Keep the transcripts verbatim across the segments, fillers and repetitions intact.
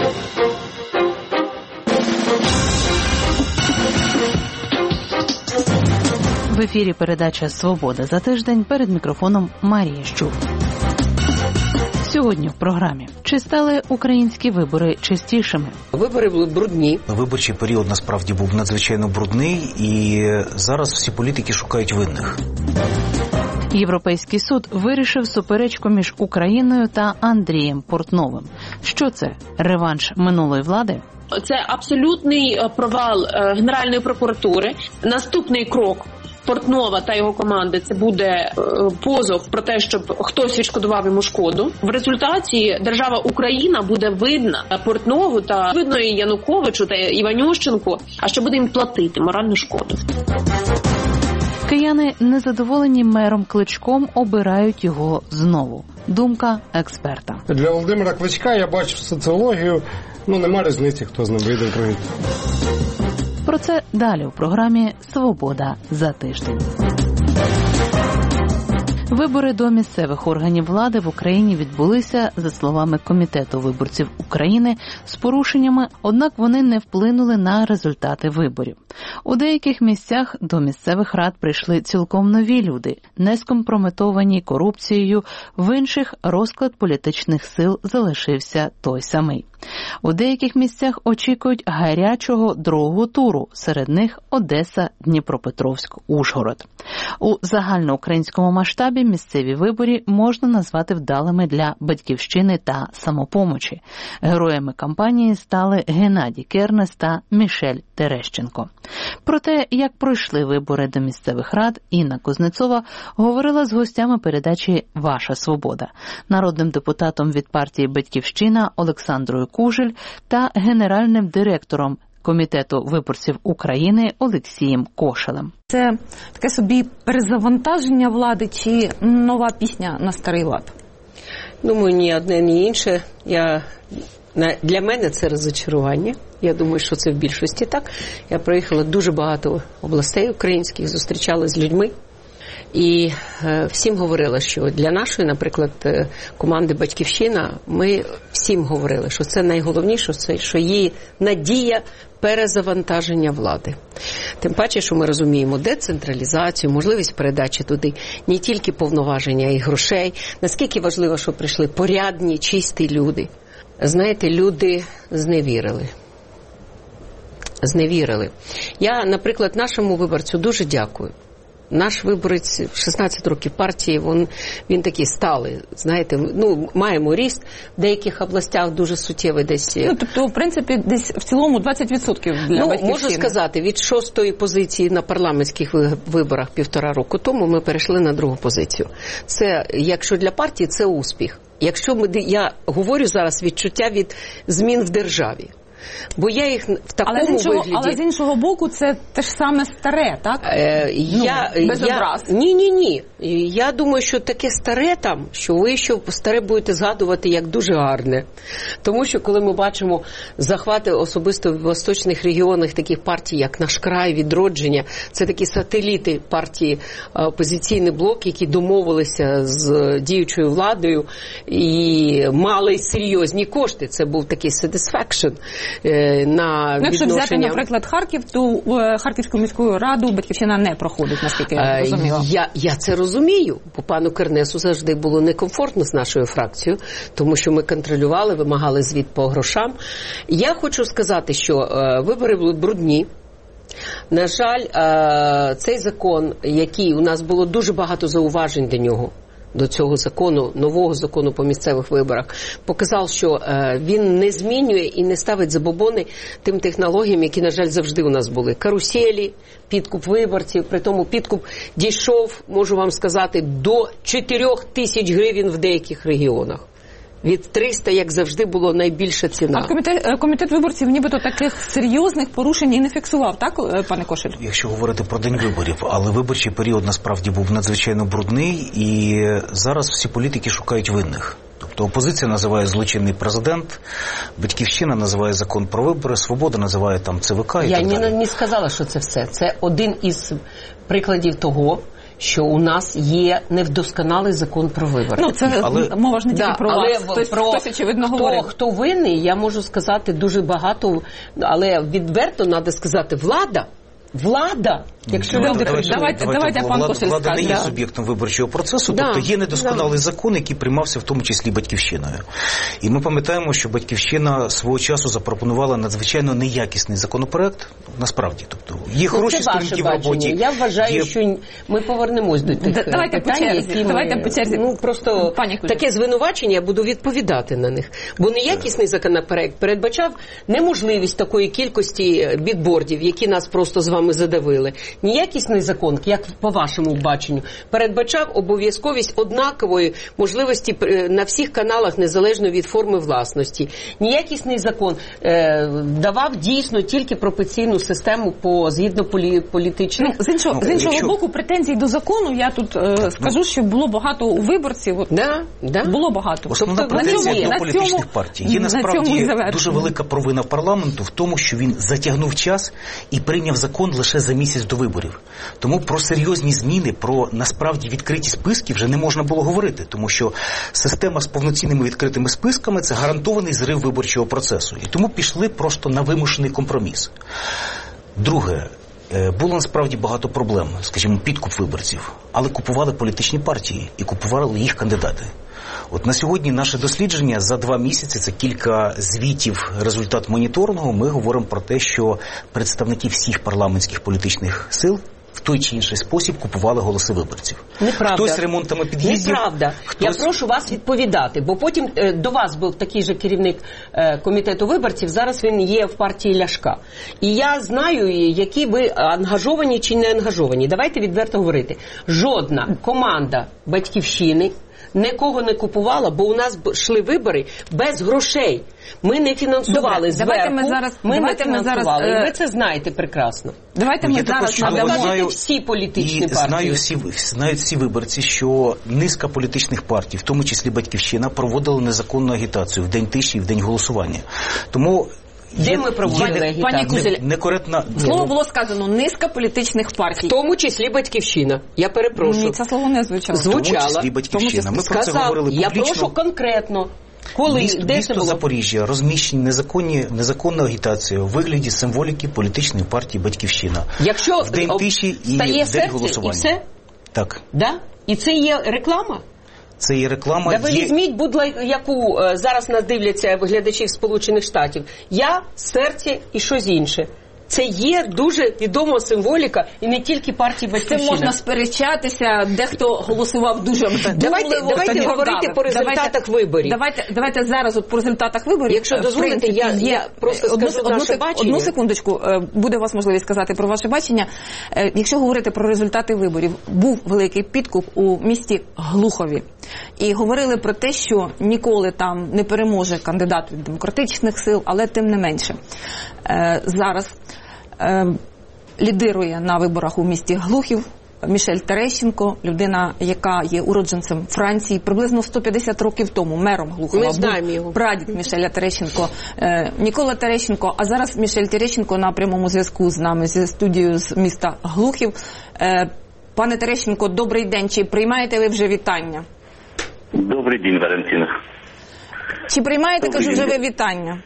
В ефірі передача «Свобода за тиждень», перед мікрофоном Марія Щур. Сьогодні в програмі. Чи стали українські вибори чистішими? Вибори були брудні. Виборчий період насправді був надзвичайно брудний, і зараз всі політики шукають винних. Європейський суд вирішив суперечку між Україною та Андрієм Портновим. Що це? Реванш минулої влади? Це абсолютний провал Генеральної прокуратури. Наступний крок Портнова та його команди – це буде позов про те, щоб хтось відшкодував йому шкоду. В результаті держава Україна буде видна Портнову та видно і Януковичу та Іванющенку, а що буде їм платити моральну шкоду. Кияни, незадоволені мером Кличком, обирають його знову. Думка експерта. Для Володимира Кличка я бачу соціологію, ну нема різниці, хто з ним вийде в провід. Про це далі у програмі «Свобода за тиждень». Вибори до місцевих органів влади в Україні відбулися, за словами Комітету виборців України, з порушеннями, однак вони не вплинули на результати виборів. У деяких місцях до місцевих рад прийшли цілком нові люди, не скомпрометовані корупцією, в інших розклад політичних сил залишився той самий. У деяких місцях очікують гарячого другого туру, серед них Одеса, Дніпропетровськ, Ужгород. У загальноукраїнському масштабі місцеві вибори можна назвати вдалими для Батьківщини та Самопомочі. Героями кампанії стали Геннадій Кернес та Мішель Терещенко. Про те, як пройшли вибори до місцевих рад, Інна Кузнецова говорила з гостями передачі «Ваша свобода», народним депутатом від партії «Батьківщина» Олександрою Кужель та генеральним директором Комітету виборців України Олексієм Кошелем. Це таке собі перезавантаження влади чи нова пісня на старий лад? Думаю, ні одне, ні інше. Я... Для мене це розчарування. Я думаю, що це в більшості так. Я проїхала дуже багато областей українських, зустрічалася з людьми. І е, всім говорила, що для нашої, наприклад, команди «Батьківщина», ми всім говорили, що це найголовніше, що її надія перезавантаження влади. Тим паче, що ми розуміємо децентралізацію, можливість передачі туди не тільки повноваження і грошей, наскільки важливо, що прийшли порядні, чисті люди. Знаєте, люди зневірили. Зневірили. Я, наприклад, нашому виборцю дуже дякую. Наш виборець шістнадцять років партії, він, він такий сталий, знаєте, ну, маємо ріст, в деяких областях дуже суттєвий десь. Ну, тобто, в принципі, десь в цілому двадцять відсотків для ну, Батьківщини. Можу сказати, від шостої позиції на парламентських виборах півтора року тому ми перейшли на другу позицію. Це, якщо для партії, це успіх. Якщо ми, я говорю зараз відчуття від змін в державі. Бо я їх в такому але з іншого, вигляді... Але з іншого боку, це те ж саме старе, так? Е, я, ну, без я, образ. Ні-ні-ні. Я думаю, що таке старе там, що ви ще старе будете згадувати як дуже гарне. Тому що коли ми бачимо захвати особисто в восточних регіонах таких партій, як «Наш край», «Відродження», це такі сателіти партії «Опозиційний блок», які домовилися з діючою владою і мали серйозні кошти. Це був такий satisfaction. На ну, якщо відношення... взяти, наприклад, Харків, то Харківську міську раду «Батьківщина» не проходить, наскільки я розуміла. Я, я це розумію, бо пану Кернесу завжди було некомфортно з нашою фракцією, тому що ми контролювали, вимагали звіт по грошам. Я хочу сказати, що е, вибори були брудні. На жаль, е, цей закон, який у нас було дуже багато зауважень до нього, до цього закону, нового закону по місцевих виборах, показав, що е, він не змінює і не ставить забобони тим технологіям, які, на жаль, завжди у нас були. Каруселі, підкуп виборців, при тому підкуп дійшов, можу вам сказати, до чотирьох тисяч гривень в деяких регіонах. Від триста, як завжди, було найбільша ціна. А комітет, комітет виборців нібито таких серйозних порушень і не фіксував, так, пане Кошель? Якщо говорити про день виборів, але виборчий період насправді був надзвичайно брудний, і зараз всі політики шукають винних. Тобто опозиція називає злочинний президент, Батьківщина називає закон про вибори, Свобода називає там ЦВК і Я так далі. Я не не сказала, що це все. Це один із прикладів того, що у нас є невдосконалий закон про вибори. Ну, це але... мова ж не тільки да, про але вас. Хтось, про хтось, очевидно, хто, говорив. хто винний, я можу сказати дуже багато, але відверто треба сказати, влада, влада, якщо Ну, люди давайте, давайте, давайте, давайте, влада, пан влада, Кошель влада не скаже. є Да. суб'єктом виборчого процесу, Да, тобто є недосконалий да. закон, який приймався в тому числі Батьківщиною. І ми пам'ятаємо, що Батьківщина свого часу запропонувала надзвичайно неякісний законопроект, насправді. Тобто є Ну, хороші це ваше сторінки в роботі. бачення. Я вважаю, є... що ми повернемось до тих Да, давайте питань, по черзі, які ми... давайте по черзі. Ну, просто Пані Кузя. таке звинувачення, я буду відповідати на них. Бо неякісний законопроект передбачав неможливість такої кількості бітбордів, які нас просто з вами задавили. Неякісний закон, як по вашому баченню, передбачав обов'язковість однакової можливості на всіх каналах, незалежно від форми власності. Неякісний закон е, давав дійсно тільки пропорційну систему по згідно полі, політичних. Ну, з іншого, Ну, з іншого якщо- боку, претензій до закону, я тут е, скажу, що було багато у виборців. От, Да, да. було багато. Основна Тобто, претензія на цьому- до на політичних цьому- партій. Є на цьому і насправді завершимо. дуже велика провина парламенту в тому, що він затягнув час і прийняв закон лише за місяць до виборів. Тому про серйозні зміни, про насправді відкриті списки вже не можна було говорити, тому що система з повноцінними відкритими списками – це гарантований зрив виборчого процесу. І тому пішли просто на вимушений компроміс. Друге, було насправді багато проблем, скажімо, підкуп виборців, але купували політичні партії і купували їх кандидати. От на сьогодні наше дослідження за два місяці, це кілька звітів, результат моніторингу, ми говоримо про те, що представники всіх парламентських політичних сил в той чи інший спосіб купували голоси виборців. Неправда. Хтось ремонтами під'їздів. Неправда. Хтось... Я прошу вас відповідати, бо потім е, до вас був такий же керівник е, комітету виборців, зараз він є в партії Ляшка. І я знаю, які ви ангажовані чи не ангажовані. Давайте відверто говорити. Жодна команда Батьківщини нікого не купувала, бо у нас йшли вибори без грошей. Ми не фінансували Добре, зверху, давайте ми зараз- ми давайте не ми фінансували. зараз, е, І ви це знаєте прекрасно. Давайте Ну, ми я також зараз чув, але надамо... знаю, всі політичні і партії. знаю всі, знають всі виборці, що низка політичних партій, в тому числі Батьківщина, проводила незаконну агітацію в день тиші і в день голосування. Тому Де є, ми проводили є агітацію? Пані Кузель, не, некоректна... Слово було сказано низка політичних партій. В тому числі Батьківщина. Я перепрошую. Ні, це слово не звучало. В тому звучала. числі Батьківщина. Ми про це Сказав, говорили я публічно. прошу конкретно. Коли, Місто, де місто це було? Запоріжжя розміщені незаконні, незаконна агітація у вигляді символіки політичної партії «Батьківщина». Якщо в день об- тиші і стає в день серце, голосування. і все? Так. Да? І це є реклама? Це є реклама. Да ви є... візьміть, будь-яку, зараз нас дивляться глядачі Сполучених Штатів. Я, серце і щось інше. Це є дуже відома символіка і не тільки партії Це Батьківщина. можна сперечатися, дехто голосував дуже вдумливо. Давайте, давайте тоді говорити вдали. по результатах давайте, виборів. Давайте, давайте зараз от по результатах виборів. Якщо в дозволите, принципі, я- є... я просто одну, скажу одну, наше сек- бачення. Одну секундочку, е, буде у вас можливість сказати про ваше бачення. Е, Якщо говорити про результати виборів, був великий підкуп у місті Глухові. І говорили про те, що ніколи там не переможе кандидат від демократичних сил, але тим не менше. Е, Зараз е, лідирує на виборах у місті Глухів Мішель Терещенко, людина, яка є уродженцем Франції. Приблизно сто п'ятдесят років тому мером Глухова Ми знаємо був його. прадід Мішеля Терещенко, е, Нікола Терещенко. А зараз Мішель Терещенко на прямому зв'язку з нами, зі студією з міста Глухів. Е, Пане Терещенко, добрий день. Чи приймаєте ви вже вітання? Добрый день, Валентина. Чи приймаєте, Добрий кажу, вже день. ви вітання?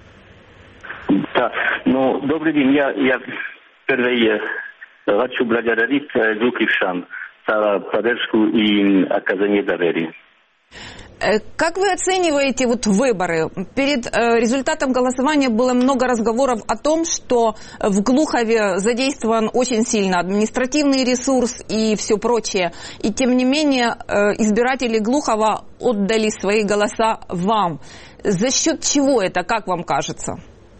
Да, ну, добрый день. Я, я впервые хочу благодарить Глуховчан за поддержку и оказание доверия. Э, Как вы оцениваете вот выборы? Перед э, результатом голосования было много разговоров о том, что в Глухове задействован очень сильно административный ресурс и все прочее. И тем не менее э, избиратели Глухова отдали свои голоса вам. За счет чего это, как вам кажется?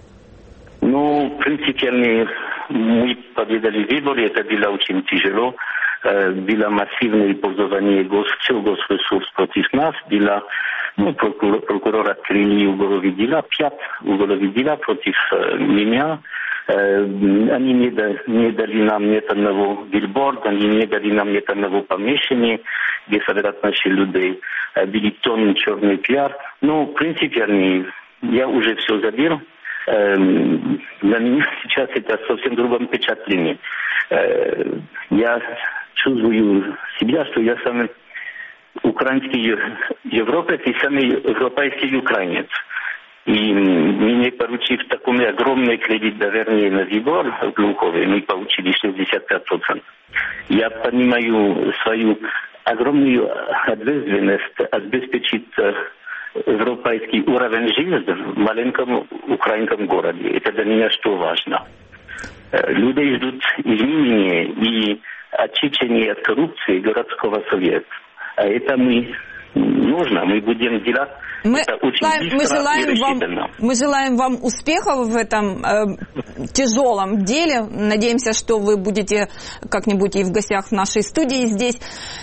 Ну, принципиально мы победили выборы, это было очень тяжело. Э, Было массивное использование гос, всего госресурс против нас. Было, ну, прокурор, прокурор открыли уголовные дела, пять уголовных дела против э, меня. Э, Они не, да, не дали нам ни одного билборда, они не дали нам ни одного помещения, где собирать наши людей. Э, Были тонны черный пиар. Ну, принципиально, я уже все забил. Для меня сейчас это совсем другое впечатление. Я чувствую себя, что я самый украинский европеец и самый европейский украинец. И мне, поручив такой огромный кредит доверия на выбор в Глухове, мы получили шестьдесят пять процентов. Я понимаю свою огромную ответственность обеспечить европейский уровень жизни в маленьком украинском городе. Это для меня что важно. Люди ждут изменения и очищения от коррупции городского совета. А это мы нужно, мы будем делать. Мы, это очень быстро мы, желаем и вам, мы желаем вам успехов в этом э, тяжелом деле. Надеемся, что вы будете как-нибудь и в гостях в нашей студії здесь.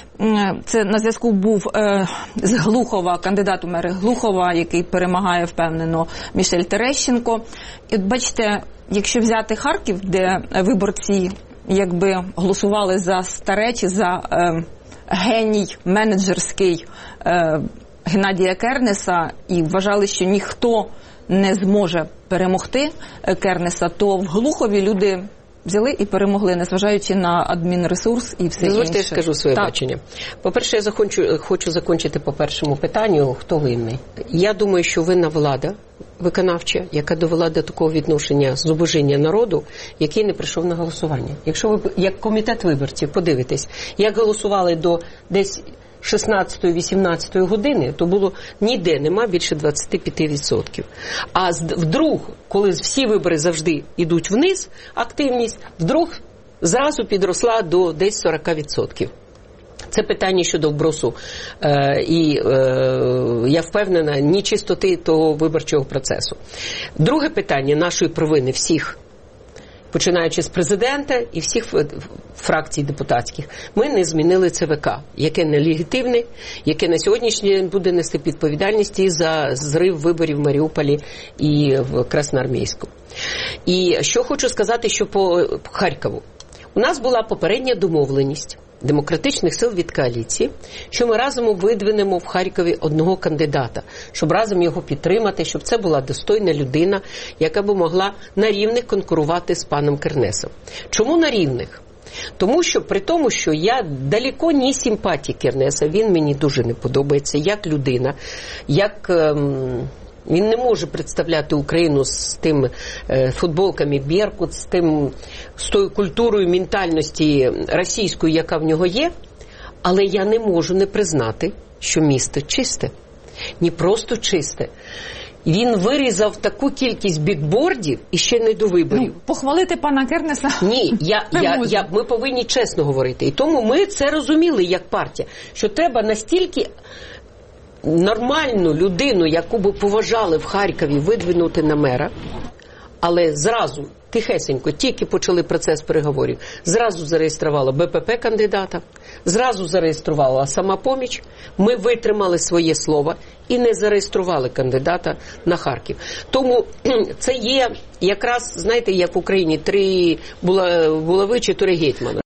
Це на зв'язку був е, з Глухова, кандидат у мери Глухова, який перемагає впевнено Мішель Терещенко. І от бачите, якщо взяти Харків, де виборці якби голосували за старе чи за е, геній менеджерський е, Геннадія Кернеса і вважали, що ніхто не зможе перемогти Кернеса, то в Глухові люди взяли і перемогли, незважаючи на адмінресурс і все Дозвольте, інше. я скажу своє так. бачення. По-перше, я захочу, хочу закінчити по першому питанню, хто винний. Я думаю, що винна влада виконавча, яка довела до такого відношення зубожіння народу, який не прийшов на голосування. Якщо ви, як комітет виборців, подивитесь, як голосували до десь шістнадцятої-вісімнадцятої години, то було ніде нема більше двадцять п'ять відсотків. А вдруг, коли всі вибори завжди йдуть вниз, активність, вдруг зразу підросла до десь сорок відсотків. Це питання щодо вбросу. Е, і е, я впевнена, ні чистоти того виборчого процесу. Друге питання нашої провини всіх, починаючи з президента і всіх фракцій депутатських, ми не змінили ЦВК, яке нелегітимне, яке на сьогоднішній день буде нести відповідальність і за зрив виборів в Маріуполі і в Красноармійську. І що хочу сказати, що по Харкову. У нас була попередня домовленість демократичних сил від коаліції, що ми разом видвинемо в Харкові одного кандидата, щоб разом його підтримати, щоб це була достойна людина, яка б могла на рівних конкурувати з паном Кернесом. Чому на рівних? Тому що при тому, що я далеко не симпатій Кернеса, він мені дуже не подобається як людина, як... Ем... Він не може представляти Україну з тим е, футболками Беркут, з тим, з тою культурою ментальності російської, яка в нього є, але я не можу не признати, що місто чисте. Не просто чисте. Він вирізав таку кількість бікбордів і ще не до виборів. Ну, похвалити пана Кернеса? Ні, я, я, я, ми повинні чесно говорити. І тому ми це розуміли як партія, що треба настільки... нормальну людину, яку би поважали в Харкові, видвинути на мера, але зразу, тихесенько, тільки почали процес переговорів, зразу зареєструвала БПП кандидата, зразу зареєструвала Самопоміч, ми витримали своє слово і не зареєстрували кандидата на Харків. Тому це є якраз, знаєте, як в Україні, три булави, чотири гетьмана.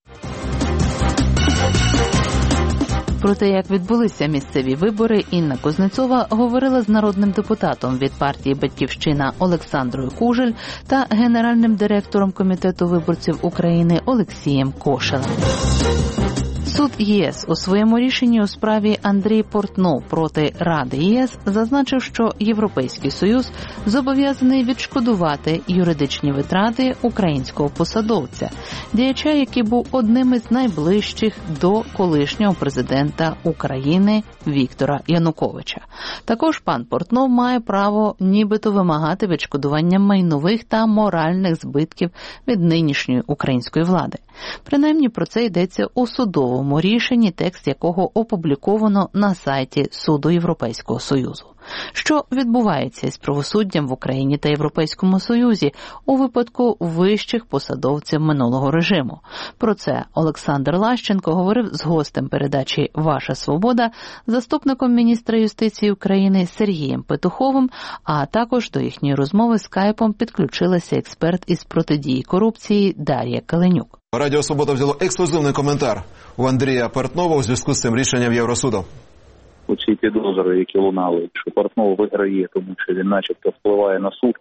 Про те, як відбулися місцеві вибори, Інна Кузнецова говорила з народним депутатом від партії «Батьківщина» Олександрою Кужель та генеральним директором Комітету виборців України Олексієм Кошелем. Суд ЄС у своєму рішенні у справі Андрій Портнов проти Ради ЄС зазначив, що Європейський Союз зобов'язаний відшкодувати юридичні витрати українського посадовця, діяча, який був одним із найближчих до колишнього президента України Віктора Януковича. Також пан Портнов має право нібито вимагати відшкодування майнових та моральних збитків від нинішньої української влади. Принаймні про це йдеться у судовому рішенні, текст якого опубліковано на сайті Суду Європейського Союзу. Що відбувається із правосуддям в Україні та Європейському Союзі у випадку вищих посадовців минулого режиму? Про це Олександр Лащенко говорив з гостем передачі «Ваша свобода», заступником міністра юстиції України Сергієм Петуховим, а також до їхньої розмови скайпом підключилася експерт із протидії корупції Дар'я Каленюк. Радіо «Свобода» взяло ексклюзивний коментар у Андрія Портнова у зв'язку з цим рішенням Євросуду. Оці підозри, які лунали, що Портнов виграє, тому що він начебто впливає на суд,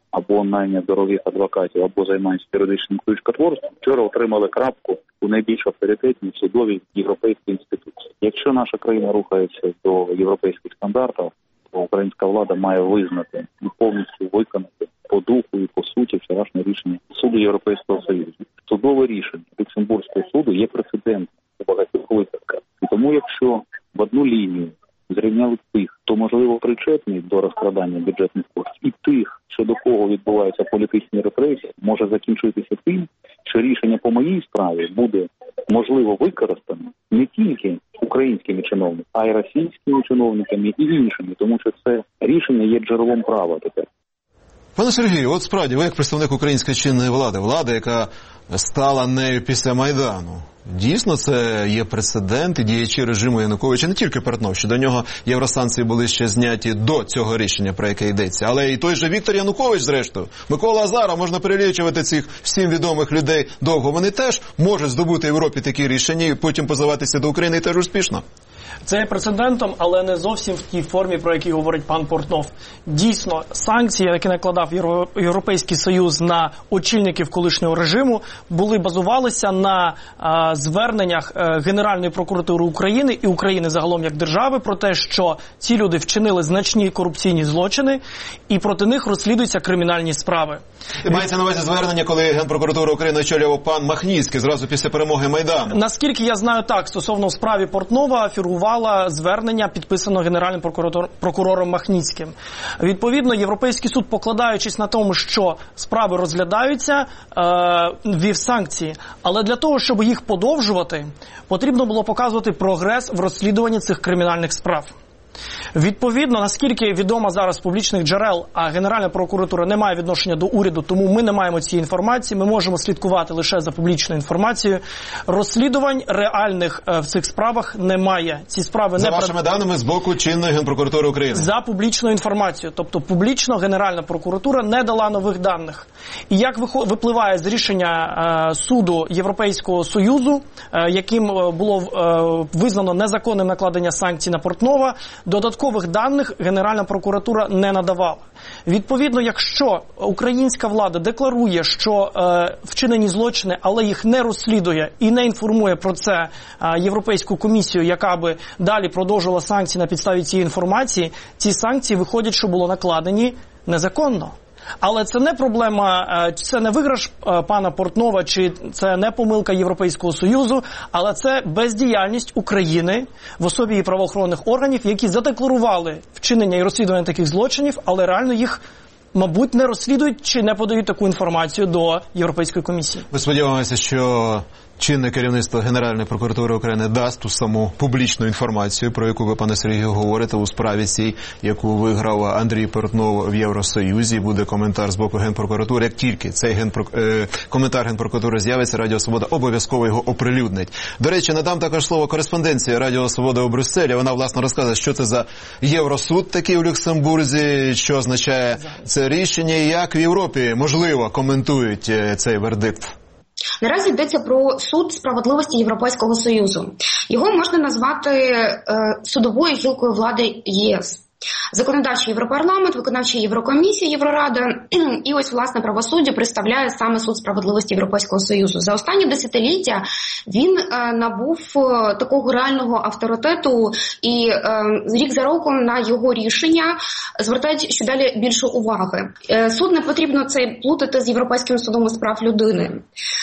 або найняв дорогих адвокатів, або займаються юридичним ключкотворством, вчора отримали крапку у найбільш авторитетній судовій європейській інституції. Якщо наша країна рухається до європейських стандартів, то українська влада має визнати і повністю виконати по духу і по суті вчорашнє рішення суду Європейського Союзу. Судове рішення Люксембурзького суду є прецедентом у багатьох випадках. І тому якщо в одну лінію зрівняли тих, хто, можливо, причетний до розкрадання бюджетних коштів, і тих, що до кого відбуваються політичні репресії, може закінчитися тим, що рішення по моїй справі буде, можливо, використано не тільки українськими чиновниками, а й російськими чиновниками і іншими, тому що це рішення є джерелом права тепер. Пане Сергію, от справді, ви як представник української чинної влади, влади, яка стала нею після Майдану, дійсно це є прецедент, і діячі режиму Януковича, не тільки Портнов, що до нього євросанкції були ще зняті до цього рішення, про яке йдеться, але і той же Віктор Янукович, зрештою, Микола Азаров, можна перелічувати цих всім відомих людей довго, вони теж можуть здобути в Європі такі рішення і потім позиватися до України і теж успішно. Це є прецедентом, але не зовсім в тій формі, про якій говорить пан Портнов. Дійсно, санкції, які накладав Європейський Союз на очільників колишнього режиму, були базувалися на а, зверненнях а, Генеральної прокуратури України і України загалом як держави про те, що ці люди вчинили значні корупційні злочини і проти них розслідуються кримінальні справи. І мається на увазі звернення, коли Генпрокуратуру України очолював пан Махніцький зразу після перемоги Майдану? Наскільки я знаю, так, стосовно в справі Портнова фігурувало звернення, підписано Генеральним прокурор, прокурором Махніцьким. Відповідно, Європейський суд, покладаючись на тому, що справи розглядаються, е, ввів санкції. Але для того, щоб їх подовжувати, потрібно було показувати прогрес в розслідуванні цих кримінальних справ. Відповідно, наскільки відомо зараз з публічних джерел, а Генеральна прокуратура не має відношення до уряду, тому ми не маємо цієї інформації, ми можемо слідкувати лише за публічною інформацією. Розслідувань реальних в цих справах немає. Ці справи за не вашими даними з боку чинної Генпрокуратури України. За публічною інформацією, тобто публічно Генеральна прокуратура не дала нових даних. І як випливає з рішення е, суду Європейського Союзу, е, яким було е, визнано незаконним накладення санкцій на Портнова, додаткових даних Генеральна прокуратура не надавала. Відповідно, якщо українська влада декларує, що е, вчинені злочини, але їх не розслідує і не інформує про це е, Європейську комісію, яка би далі продовжувала санкції на підставі цієї інформації, ці санкції виходять, що було накладені незаконно. Але це не проблема, це не виграш пана Портнова, чи це не помилка Європейського Союзу, але це бездіяльність України в особі її правоохоронних органів, які задекларували вчинення і розслідування таких злочинів, але реально їх, мабуть, не розслідують чи не подають таку інформацію до Європейської комісії. Ми сподіваємося, що чинне керівництво Генеральної прокуратури України дасть ту саму публічну інформацію, про яку ви, пане Сергію, говорите у справі цій, яку виграв Андрій Портнов в Євросоюзі. Буде коментар з боку Генпрокуратури. Як тільки цей генпро... е... коментар Генпрокуратури з'явиться, Радіо Свобода обов'язково його оприлюднить. До речі, надам також слово кореспонденції Радіо Свобода у Брюсселі. Вона, власне, розказує, що це за Євросуд такий у Люксембурзі, що означає це рішення і як в Європі, можливо, коментують цей вердикт. Наразі йдеться про суд справедливості Європейського Союзу. Його можна назвати е, судовою гілкою влади ЄС. Законодавчий Європарламент, виконавча Єврокомісія, Єврорада і ось, власне, правосуддя представляє саме суд справедливості Європейського Союзу. За останні десятиліття він е, набув е, такого реального авторитету і е, рік за роком на його рішення звертають щодалі більше уваги. Е, суд не потрібно це плутати з Європейським судом з прав людини.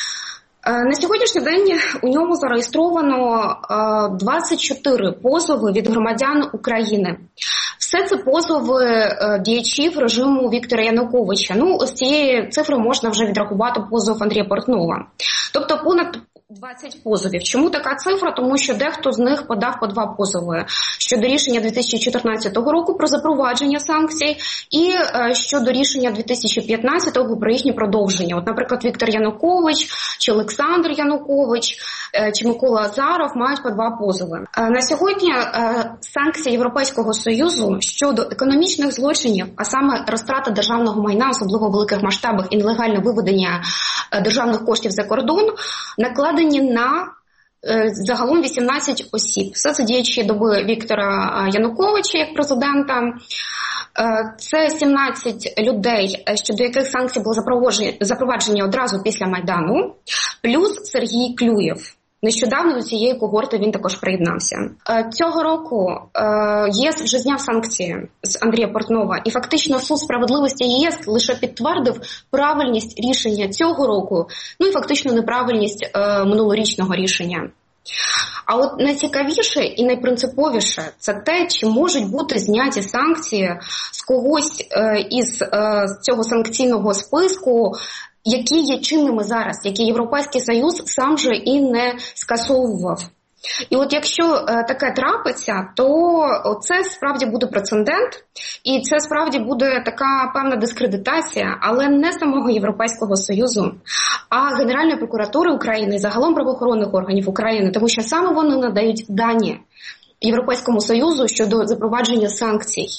На сьогоднішній день у ньому зареєстровано двадцять чотири позови від громадян України. Все це позови діячів режиму Віктора Януковича. Ну, з цієї цифри можна вже відрахувати позов Андрія Портнова. Тобто понад двадцять позовів. Чому така цифра? Тому що дехто з них подав по два позови щодо рішення дві тисячі чотирнадцятого року про запровадження санкцій і е, щодо рішення дві тисячі п'ятнадцятого про їхнє продовження. От, наприклад, Віктор Янукович, чи Олександр Янукович, е, чи Микола Азаров мають по два позови. Е, на сьогодні е, санкції Європейського Союзу щодо економічних злочинів, а саме розтрата державного майна, особливо в великих масштабах і нелегальне виведення е, державних коштів за кордон, накладені на е, загалом вісімнадцять осіб. Все це діячі доби Віктора Януковича як президента. Це сімнадцять людей, щодо яких санкції були запроваджені одразу після Майдану, плюс Сергій Клюєв. Нещодавно до цієї когорти він також приєднався. Цього року ЄС вже зняв санкції з Андрія Портнова, і фактично суд справедливості ЄС лише підтвердив правильність рішення цього року, ну і фактично неправильність минулорічного рішення. А от найцікавіше і найпринциповіше – це те, чи можуть бути зняті санкції з когось із цього санкційного списку, які є чинними зараз, які Європейський Союз сам же і не скасовував. І от якщо е, таке трапиться, то це справді буде прецедент, і це справді буде така певна дискредитація, але не самого Європейського Союзу, а Генеральної прокуратури України і загалом правоохоронних органів України, тому що саме вони надають дані Європейському Союзу щодо запровадження санкцій.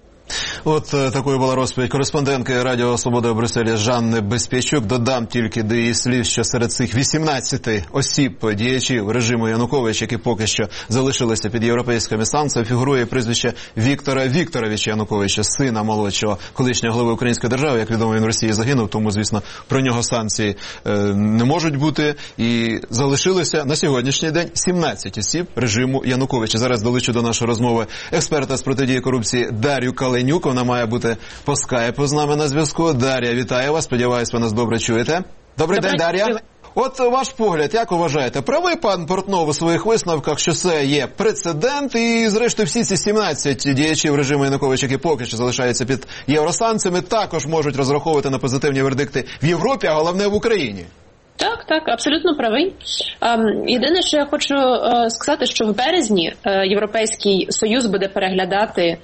От такою була розповідь кореспондентки Радіо Свобода у Брюсселі Жанни Безпечук. Додам тільки до її слів, що серед цих вісімнадцяти осіб, діячів режиму Януковича, які поки що залишилися під європейськими санкціями, фігурує прізвище Віктора Вікторовича Януковича, сина молодшого колишнього голови Української держави. Як відомо, він в Росії загинув, тому, звісно, про нього санкції е, не можуть бути. І залишилося на сьогоднішній день сімнадцять осіб режиму Януковича. Зараз долучу до нашої розмови експерта з протидії корупції Дар'ю Каленюк. Вона має бути по скайпу з нами на зв'язку. Дар'я, вітаю вас. Сподіваюсь, ви нас добре чуєте. Добрий день, Дар'я. От ваш погляд, як вважаєте, правий пан Портнов у своїх висновках, що це є прецедент, і зрештою всі ці сімнадцять діячів режиму Януковича, які поки що залишаються під євросанкціями, також можуть розраховувати на позитивні вердикти в Європі, а головне в Україні? Так, так, абсолютно правий. Єдине, що я хочу сказати, що в березні Європейський Союз буде переглядати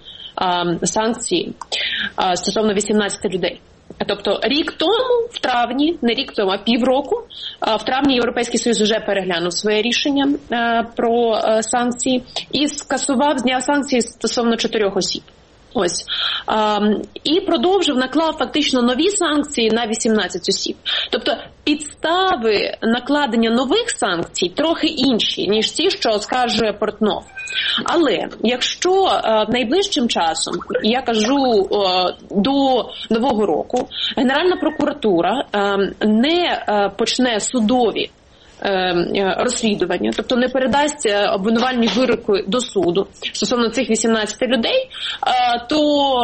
санкції стосовно вісімнадцяти людей. Тобто рік тому, в травні, не рік тому, а півроку, в травні Європейський Союз вже переглянув своє рішення про санкції і скасував, зняв санкції стосовно чотирьох осіб. Ось. А, і продовжив, наклав фактично нові санкції на вісімнадцять осіб. Тобто підстави накладення нових санкцій трохи інші, ніж ті, що оскаржує Портнов. Але якщо а, найближчим часом, я кажу а, до Нового року, Генеральна прокуратура а, не а, почне судові розслідування, тобто не передасть обвинувальні вироки до суду стосовно цих вісімнадцяти людей, то,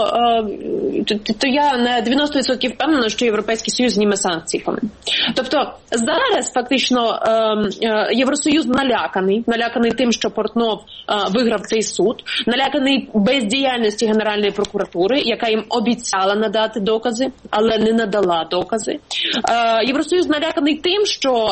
то, то я на дев'яносто відсотків впевнена, що Європейський Союз зніме санкції. Тобто зараз фактично Євросоюз наляканий, наляканий тим, що Портнов виграв цей суд, наляканий бездіяльності Генеральної прокуратури, яка їм обіцяла надати докази, але не надала докази. Євросоюз наляканий тим, що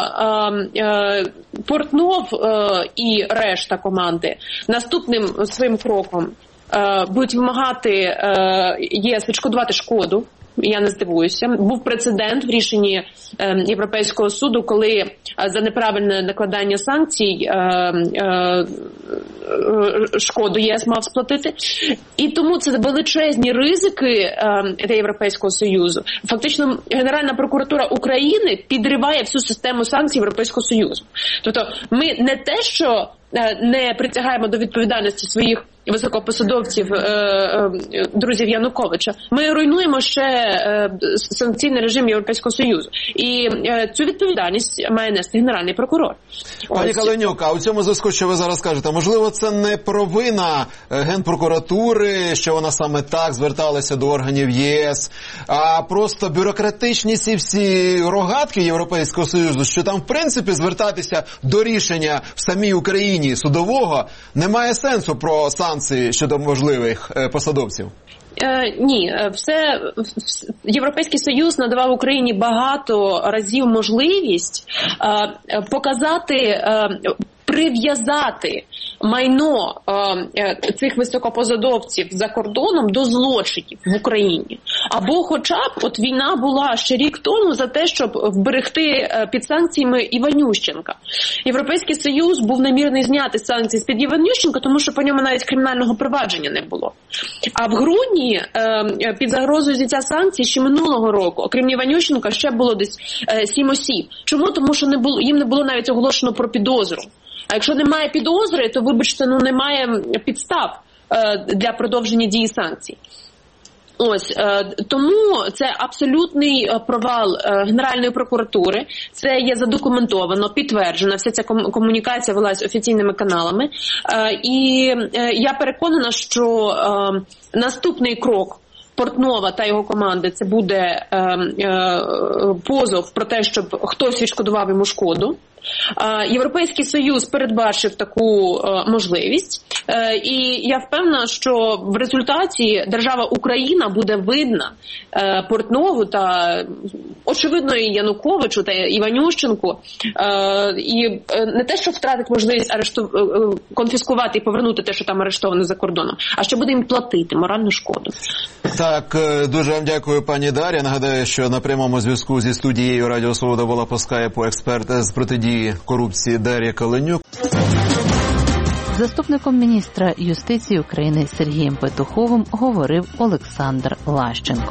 Портнов і решта команди наступним своїм кроком будуть вимагати ЄС відшкодувати шкоду. Я не здивуюся. Був прецедент в рішенні е, Європейського суду, коли е, за неправильне накладання санкцій е, е, е, шкоду ЄС мав сплатити. І тому це величезні ризики е, для Європейського Союзу. Фактично, Генеральна прокуратура України підриває всю систему санкцій Європейського Союзу. Тобто ми не те, що е, не притягаємо до відповідальності своїх високопосадовців, е, е, друзів Януковича, ми руйнуємо ще е, санкційний режим Європейського Союзу. І е, цю відповідальність має нести Генеральний прокурор. Пані Каленюк, а у цьому зв'язку, що ви зараз кажете, можливо, це не провина Генпрокуратури, що вона саме так зверталася до органів ЄС, а просто бюрократичність і всі рогатки Європейського Союзу, що там, в принципі, звертатися до рішення в самій Україні судового немає сенсу про санкції щодо можливих посадовців? Е, ні, все Європейський Союз надавав Україні багато разів можливість е, показати, е, прив'язати майно е, цих високопосадовців за кордоном до злочинів в Україні. Або хоча б от війна була ще рік тому за те, щоб вберегти е, під санкціями Іванющенка. Європейський Союз був намірний зняти санкції з-під Іванющенка, тому що по ньому навіть кримінального провадження не було. А в грудні е, під загрозою зняття санкцій ще минулого року, окрім Іванющенка, ще було десь е, сім осіб. Чому? Тому що не було, їм не було навіть оголошено про підозру. А якщо немає підозри, то, вибачте, ну немає підстав е, для продовження дії санкцій. Ось, тому це абсолютний провал Генеральної прокуратури, це є задокументовано, підтверджено, вся ця комунікація велась офіційними каналами, і я переконана, що наступний крок Портнова та його команди це буде е, е, позов про те, щоб хтось відшкодував йому шкоду. Європейський Союз передбачив таку е, можливість, е, і я впевнена, що в результаті держава Україна буде видна е, Портнову та, очевидно, і Януковичу та Іванющенку, е, і не те, що втратить можливість арешту... е, конфіскувати і повернути те, що там арештовано за кордоном, а що буде їм платити моральну шкоду. Так, дуже вам дякую, пані Дар'я. Нагадаю, що на прямому зв'язку зі студією Радіо Свобода була по скайпу експерт з протидії корупції Дар'я Каленюк. Заступником міністра юстиції України Сергієм Петуховим говорив Олександр Лащенко.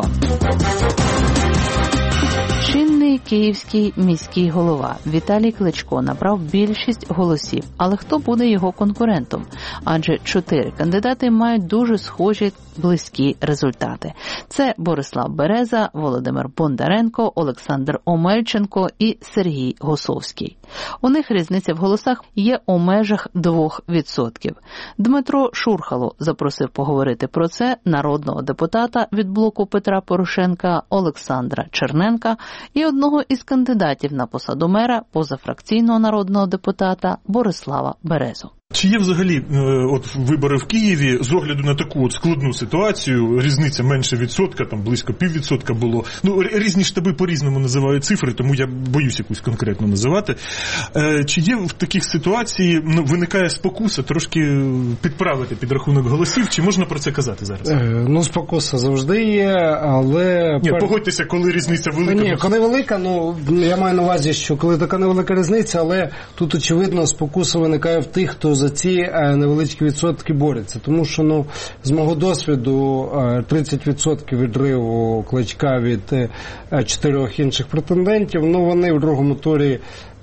Чинний київський міський голова Віталій Кличко набрав більшість голосів. Але хто буде його конкурентом? Адже чотири кандидати мають дуже схожі близькі результати. Це Борислав Береза, Володимир Бондаренко, Олександр Омельченко і Сергій Госовський. У них різниця в голосах є у межах двох відсотків. Дмитро Шурхало запросив поговорити про це народного депутата від блоку Петра Порошенка Олександра Черненка і одного із кандидатів на посаду мера позафракційного народного депутата Борислава Березу. Чи є взагалі от вибори в Києві з огляду на таку от складну ситуацію, різниця менше відсотка, там близько піввідсотка було, ну різні штаби по-різному називають цифри, тому я боюсь якусь конкретно називати. Чи є в таких ситуації, ну, виникає спокуса трошки підправити підрахунок голосів, чи можна про це казати зараз? Е, ну, спокуса завжди є, але... Ні, погодьтеся, коли різниця велика. Ні, коли велика, ну, я маю на увазі, що коли така невелика різниця, але тут, очевидно, спокуса виникає в тих, хто за ці невеличкі відсотки борються. Тому що, ну, з мого досвіду, тридцять відсотків відриву Кличка від чотирьох інших претендентів, ну, вони в другому турі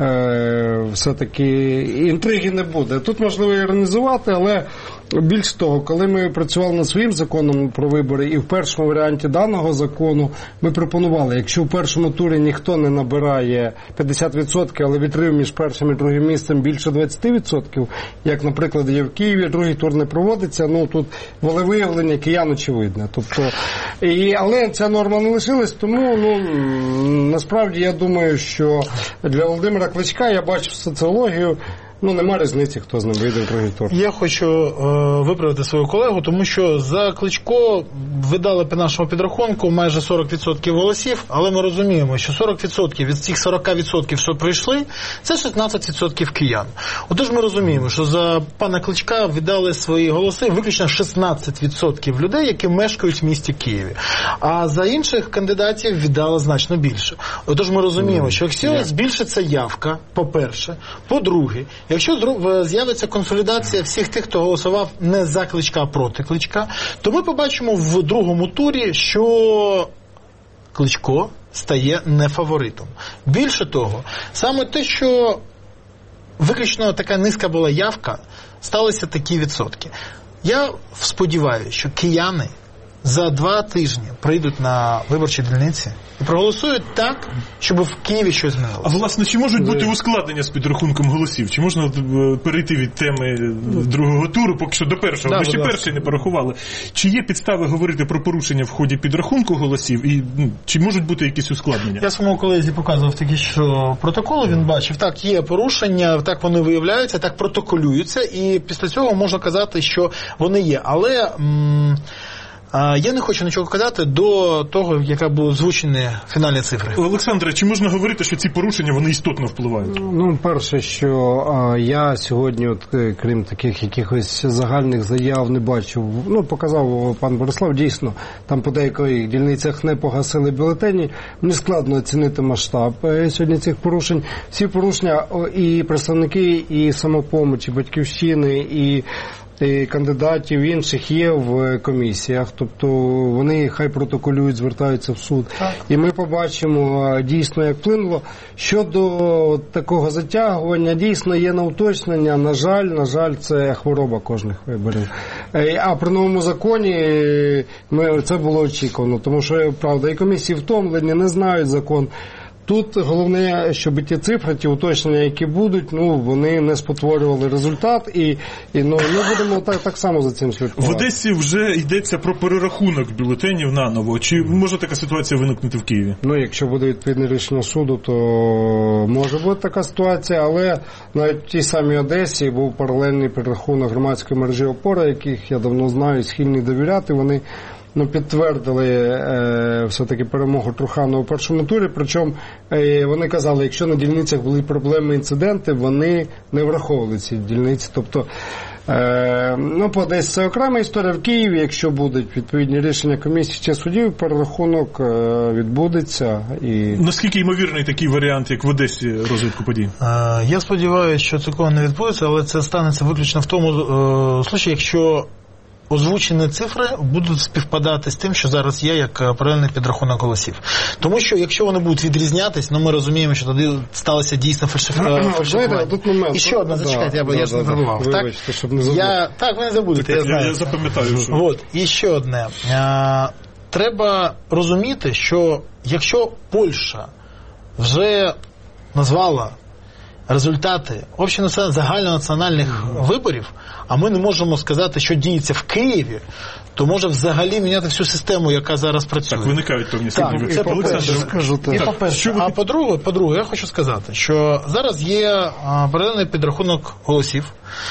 е, все-таки інтриги не буде. Тут можливо іронізувати, але більш того, коли ми працювали над своїм законом про вибори і в першому варіанті даного закону ми пропонували, якщо в першому турі ніхто не набирає п'ятдесят відсотків, але відрив між першим і другим місцем більше двадцять відсотків, як, наприклад, є в Києві, другий тур не проводиться, ну, тут волевиявлення киян очевидне. Тобто, і, але ця норма не лишилась, тому, ну, насправді, я думаю, що для Володимира Кличка, я бачу соціологію, ну, нема різниці, хто з ним вийде в другий тур. Я хочу е, виправити свого колегу, тому що за Кличко видали по нашому підрахунку майже сорок відсотків голосів, але ми розуміємо, що сорок відсотків від цих сорок відсотків, що прийшли, це шістнадцять відсотків киян. Отож ми розуміємо, що за пана Кличка віддали свої голоси виключно шістнадцять відсотків людей, які мешкають в місті Києві. А за інших кандидатів віддали значно більше. Отож ми розуміємо, що якщо збільшиться явка, по-перше, по-друге, якщо з'явиться консолідація всіх тих, хто голосував не за Кличка, а проти Кличка, то ми побачимо в другому турі, що Кличко стає не фаворитом. Більше того, саме те, що виключно така низька була явка, сталися такі відсотки. Я сподіваюся, що кияни за два тижні прийдуть на виборчі дільниці і проголосують так, щоб в Києві щось змінилося. А, власне, чи можуть бути ускладнення з підрахунком голосів? Чи можна перейти від теми другого туру, поки що до першого? Да, Ми ще перший не порахували. Чи є підстави говорити про порушення в ході підрахунку голосів? І ну, чи можуть бути якісь ускладнення? Я своєму колезі показував такі, що протоколи він бачив. Так, є порушення, так вони виявляються, так протоколюються, і після цього можна казати, що вони є. Але... М- Я не хочу нічого казати до того, яка були озвучені фінальні цифри. Олександре, чи можна говорити, що ці порушення, вони істотно впливають? Ну, перше, що а, я сьогодні, от, крім таких якихось загальних заяв, не бачив. Ну, показав пан Борислав, дійсно, там по деяких дільницях не погасили бюлетені. Мені складно оцінити масштаб сьогодні цих порушень. Всі порушення і представники, і Самопомочі, Батьківщини, і і кандидатів інших є в комісіях, тобто вони хай протоколюють, звертаються в суд. Так. І ми побачимо дійсно, як вплинуло. Щодо такого затягування, дійсно є на уточнення, на жаль, на жаль, це хвороба кожних виборів. А при новому законі ми, це було очікувано, тому що, правда, і комісії втомлені, не знають закон. Тут головне, щоб ті цифри, ті уточнення, які будуть, ну, вони не спотворювали результат, і, і ну, ми будемо так, так само за цим слідкувати. В Одесі вже йдеться про перерахунок бюлетенів наново. Чи може така ситуація виникнути в Києві? Ну, якщо буде відповідне рішення суду, то може бути така ситуація, але навіть в тій самій Одесі був паралельний перерахунок громадської мережі «Опора», яких я давно знаю, схильні довіряти, вони Ну, підтвердили е, все-таки перемогу Труханова у першому турі, причому е, вони казали, якщо на дільницях були проблеми, інциденти, вони не враховували ці дільниці. Тобто, е, ну, по Одесі це окрема історія. В Києві, якщо будуть відповідні рішення комісії чи судів, перерахунок е, відбудеться. І... Наскільки ймовірний такий варіант, як в Одесі, розвитку подій? Е, я сподіваюся, що такого не відбудеться, але це станеться виключно в тому е, случаї, якщо озвучені цифри будуть співпадати з тим, що зараз є, як паралельний підрахунок голосів. Тому що, якщо вони будуть відрізнятись, ну ми розуміємо, що тоді сталося дійсно фальшифікування. І ще одна, зачекайте, я, да, я ж да, не забував. Да, так, щоб не я, так, ви не забудете, так, я знаю. Я запам'ятаю. Що... От, і ще одне. А, треба розуміти, що якщо Польща вже назвала результати загальнонаціональних виборів, а ми не можемо сказати, що діється в Києві, то може взагалі міняти всю систему, яка зараз працює. Так, виникають певні сумніви. Це по-перше. А по-друге, по-друге, я хочу сказати, що зараз є паралельний підрахунок голосів,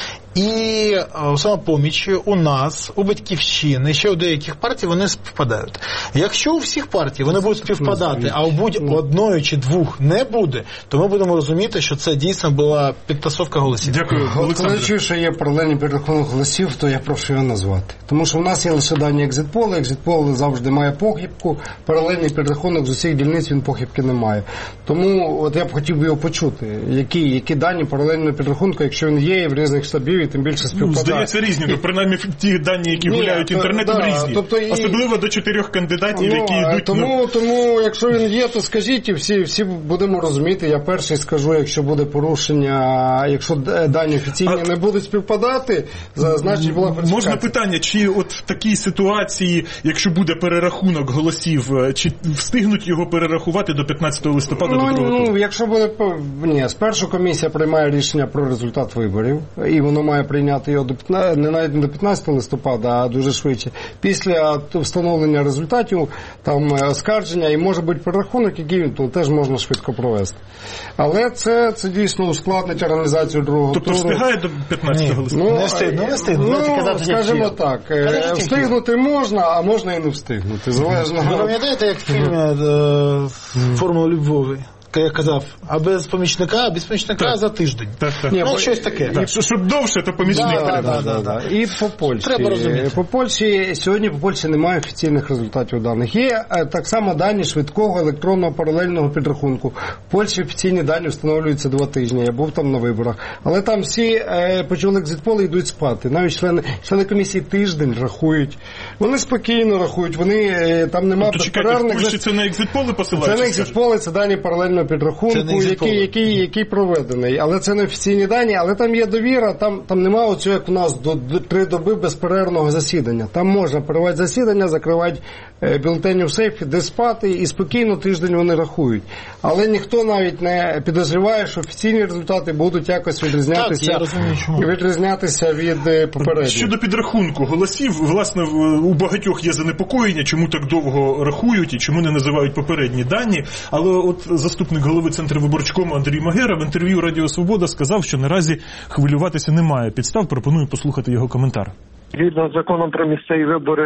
і самопоміч у нас, у Батьківщини, ще у деяких партій вони співпадають. Якщо у всіх партій вони будуть співпадати, а у будь-одної чи двох не буде, то ми будемо розуміти, що це дійсно була підтасовка голосів. Дякую, Олександр. Коли я чую, що є паралельний підрахунок голосів, то я прошу його назвати. Тому що у нас є лише дані екзитполи, екзитпол завжди має похибку, паралельний підрахунок з усіх дільниць він похибки не має. Тому от я б хотів би його почути, які, які дані паралельного підрахунку, якщо він є і в різних штабів, і тим більше співпадає. Ну, здається, різні, то принаймні ті дані, які Ні, гуляють то, інтернетом, да, різні. Тобто, особливо і... до чотирьох кандидатів, ну, які йдуть... Тому, ну... тому, якщо він є, то скажіть, і всі, всі будемо розуміти. Я перший скажу, якщо буде порушення, якщо дані офіційні а... не будуть співпадати, значить була фальсифікація. Можна питання, чи от в такій ситуації, якщо буде перерахунок голосів, чи встигнуть його перерахувати до п'ятнадцятого листопада? Ну, до другого ну туру? Якщо буде... Ні, спершу комісія приймає рішення про результат виборів, і воно має прийняти його до не навіть не до п'ятнадцятого листопада, а дуже швидше. Після встановлення результатів, там оскарження, і може бути перерахунок, який то теж можна швидко провести. Але це, це дійсно ускладнить організацію другого тобто, туру. Тобто встигає до п'ятнадцятого листопада? Ну, не встигну, не встигну. Ну, скажімо так, Кажуть, встигнути можна, а можна і не встигнути. Залежно. Ви пам'ятаєте, як в фільмі «Формула любові»? Я казав, а без помічника, а без помічника так. за тиждень. Так, так. Ні, ну, бо... щось таке. Так. Щоб довше, то помічник да, треба. Да, да, да, да. І по Польщі. Треба розуміти. По Польщі, сьогодні по Польщі немає офіційних результатів даних. Є так само дані швидкого електронного паралельного підрахунку. В Польщі офіційні дані встановлюються два тижні. Я був там на виборах. Але там всі е, почули екзитполи і йдуть спати. Навіть члени, члени комісії тиждень рахують. Вони спокійно рахують. Вони, е, там немає ну, безперервних... В Польщі це на екзитполи посилаються? Це на екзитполи, це дані паралельного підрахунку. Який, який, який проведений, але це не офіційні дані, але там є довіра, там, там немає оцього, як у нас, до, до три доби безперервного засідання. Там можна перервати засідання, закривати е, бюлетені в сейфі, де спати, і спокійно тиждень вони рахують. Але ніхто навіть не підозріває, що офіційні результати будуть якось відрізнятися, так, розумію, відрізнятися від е, попередніх. Щодо підрахунку голосів, власне, у багатьох є занепокоєння, чому так довго рахують і чому не називають попередні дані, але от заступник голови Центру виборчкому Андрій Магера в інтерв'ю Радіо Свобода сказав, що наразі хвилюватися немає підстав. Пропоную послухати його коментар. Згідно з законом про місцеві вибори,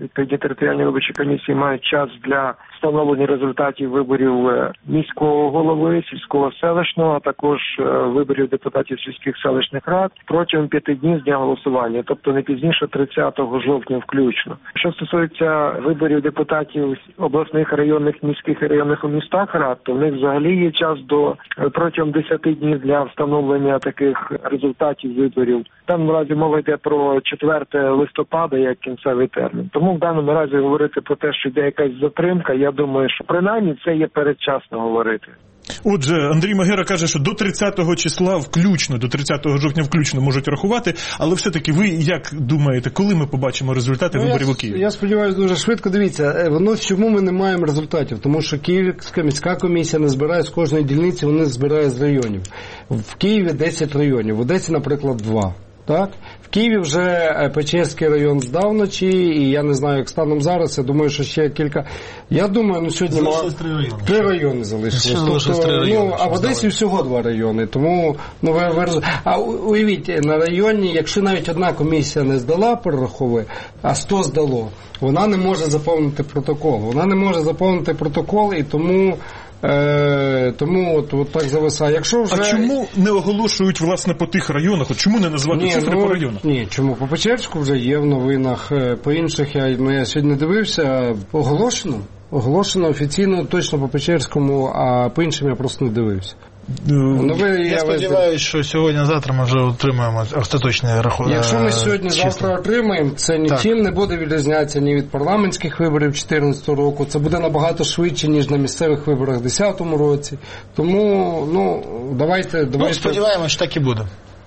відповідні територіальні виборчі комісії мають час для встановлення результатів виборів міського голови, сільського селищного, а також виборів депутатів сільських селищних рад протягом п'яти днів з дня голосування, тобто не пізніше тридцятого жовтня включно. Що стосується виборів депутатів обласних, районних, міських і районних у містах рад, то в них взагалі є час до протягом десяти днів для встановлення таких результатів виборів. Там наразі мова йде про четверте листопада як кінцевий термін. Тому в даному разі говорити про те, що йде якась затримка, я думаю, що принаймні це є передчасно говорити. Отже, Андрій Магера каже, що до тридцятого числа включно, до тридцятого жовтня включно можуть рахувати, але все-таки ви як думаєте, коли ми побачимо результати ну, виборів я, у Києві? Я сподіваюся дуже швидко. Дивіться, воно чому ми не маємо результатів? Тому що Київська міська комісія не збирає з кожної дільниці, вони збирають з районів. В Києві десять районів, в Одесі, наприклад, два. Так? В Києві вже Печерський район здав вночі, і я не знаю, як станом зараз, я думаю, що ще кілька... Я думаю, ну сьогодні... Залишилось три райони. Три райони залишилось. Тобто, три райони, ну, а в Одесі всього два райони. Тому, ну, ви, ви... А уявіть, на районі, якщо навіть одна комісія не здала, перераховує, а сто здало, вона не може заповнити протокол. Вона не може заповнити протокол, і тому... Е, тому от, от так зависає. Якщо вже... А чому не оголошують, власне, по тих районах? От чому не назвати ні, цифри ну, по районах? Ні, чому? По Печерську вже є в новинах, по інших я, ну, я сьогодні дивився, оголошено. Оголошено офіційно точно по Печерському, а по іншим я просто не дивився. Ну, ви, я я сподіваюся, що сьогодні-завтра ми вже отримаємо остаточний рахунок. Якщо ми сьогодні-завтра отримаємо, це нічим так. не буде відрізнятися ні від парламентських виборів дві тисячі чотирнадцятого року. Це буде набагато швидше, ніж на місцевих виборах дві тисячі десятому році. Тому, ну, давайте... давайте... Ну, сподіваємося, що так і буде.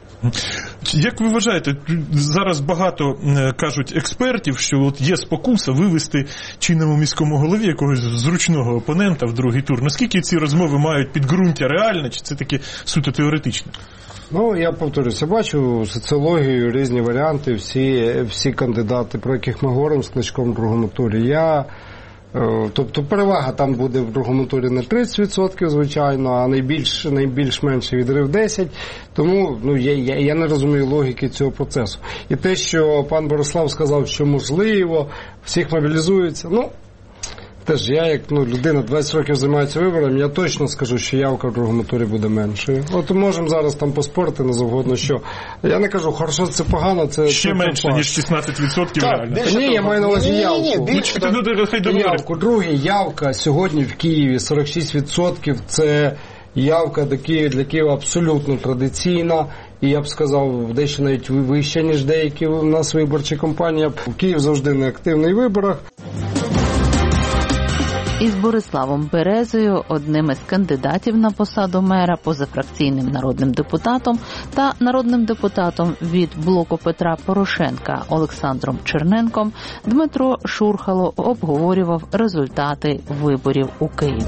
Як ви вважаєте, зараз багато кажуть експертів, що от є спокуса вивести чинному міському голові якогось зручного опонента в другий тур. Наскільки ці розмови мають підґрунтя реальне, чи це таки суто теоретичне? Ну, я повторюся, бачу соціологію, різні варіанти, всі, всі кандидати, про яких ми говоримо з Кличком в другому турі. Я... Тобто перевага там буде в другому турі не тридцять відсотків, звичайно, а найбільш, найбільш менший відрив десять відсотків. Тому ну, я, я, я не розумію логіки цього процесу. І те, що пан Борислав сказав, що можливо, всіх мобілізуються, ну, теж я, як ну, людина двадцять років займається виборами, я точно скажу, що явка в другому турі буде меншою. От можемо зараз там поспорити на завгодно, що. Я не кажу, хорошо, це погано, це... Ще це менше, ніж шістнадцять відсотків реально. Ні, того. Я маю на увазі явку. Ні, ні, більше того. Явку. Друге, явка сьогодні в Києві сорок шість відсотків, це явка до Києва, для Києва абсолютно традиційна. І я б сказав, дещо навіть вища, ніж деякі у нас виборчі кампанії. Київ завжди на активних виборах. Із Бориславом Березою, одним із кандидатів на посаду мера, позафракційним народним депутатом та народним депутатом від блоку Петра Порошенка Олександром Черненком, Дмитро Шурхало обговорював результати виборів у Києві.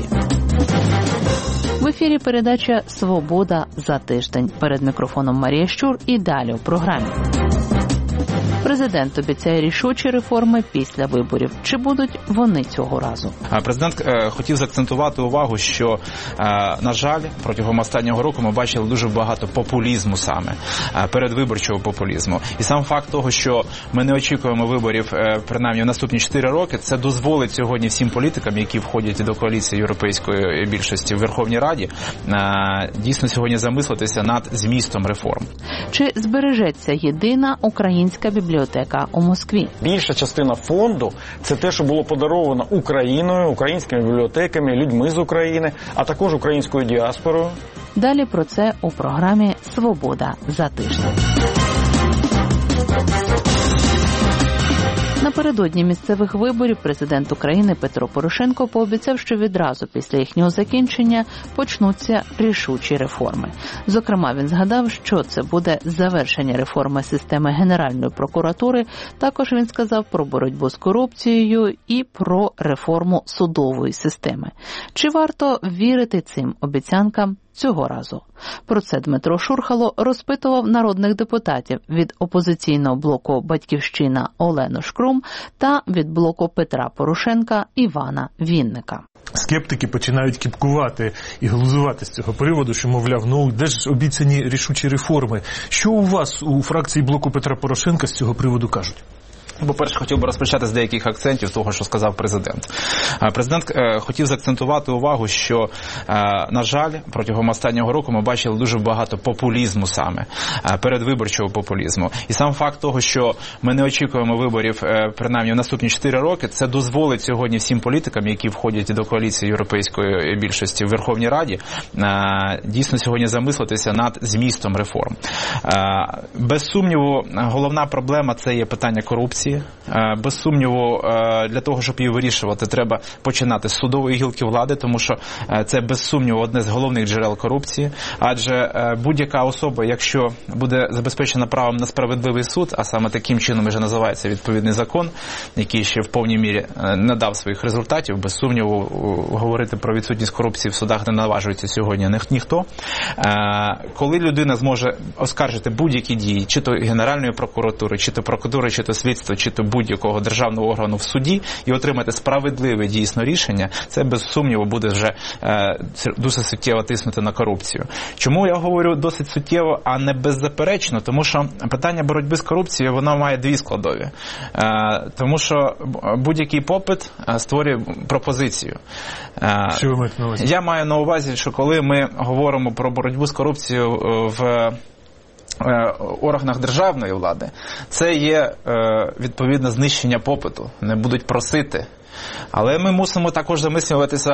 В ефірі передача «Свобода за тиждень». Перед мікрофоном Марія Щур і далі у програмі. Президент обіцяє рішучі реформи після виборів. Чи будуть вони цього разу? Президент е, хотів заакцентувати увагу, що, е, на жаль, протягом останнього року ми бачили дуже багато популізму саме, е, передвиборчого популізму. І сам факт того, що ми не очікуємо виборів, е, принаймні в наступні чотири роки, це дозволить сьогодні всім політикам, які входять до коаліції європейської більшості в Верховній Раді, е, дійсно сьогодні замислитися над змістом реформ. Чи збережеться єдина українська бібліотека у Москві? Більша частина фонду – це те, що було подаровано Україною, українськими бібліотеками, людьми з України, а також українською діаспорою. Далі про це у програмі «Свобода за тиждень». Напередодні місцевих виборів президент України Петро Порошенко пообіцяв, що відразу після їхнього закінчення почнуться рішучі реформи. Зокрема, він згадав, що це буде завершення реформи системи Генеральної прокуратури. Також він сказав про боротьбу з корупцією і про реформу судової системи. Чи варто вірити цим обіцянкам цього разу? Про це Дмитро Шурхало розпитував народних депутатів від опозиційного блоку «Батьківщина» Олену Шкрум та від блоку Петра Порошенка Івана Вінника. Скептики починають кіпкувати і глузувати з цього приводу, що, мовляв, ну де ж обіцяні рішучі реформи? Що у вас у фракції блоку Петра Порошенка з цього приводу кажуть? По-перше, хотів би розпочати з деяких акцентів того, що сказав президент. Президент хотів заакцентувати увагу, що, на жаль, протягом останнього року ми бачили дуже багато популізму саме, передвиборчого популізму. І сам факт того, що ми не очікуємо виборів, принаймні в наступні чотири роки, це дозволить сьогодні всім політикам, які входять до коаліції європейської більшості в Верховній Раді, дійсно сьогодні замислитися над змістом реформ. Без сумніву, головна проблема – це є питання корупції. Без сумніву, для того, щоб її вирішувати, треба починати з судової гілки влади, тому що це, без сумніву, одне з головних джерел корупції. Адже будь-яка особа, якщо буде забезпечена правом на справедливий суд, а саме таким чином вже називається відповідний закон, який ще в повній мірі не дав своїх результатів, без сумніву, говорити про відсутність корупції в судах не наважується сьогодні ніхто. Коли людина зможе оскаржити будь-які дії, чи то Генеральної прокуратури, чи то прокуратури, чи то слідства, чи то будь-якого державного органу в суді і отримати справедливе дійсно рішення, це без сумніву буде вже е, дуже суттєво тиснути на корупцію. Чому я говорю досить суттєво, а не беззаперечно? Тому що питання боротьби з корупцією, воно має дві складові. Е, тому що будь-який попит створює пропозицію. Е, що ви маєте на увазі? Я маю на увазі, що коли ми говоримо про боротьбу з корупцією в органах державної влади, це є відповідно знищення попиту, не будуть просити. Але ми мусимо також замислюватися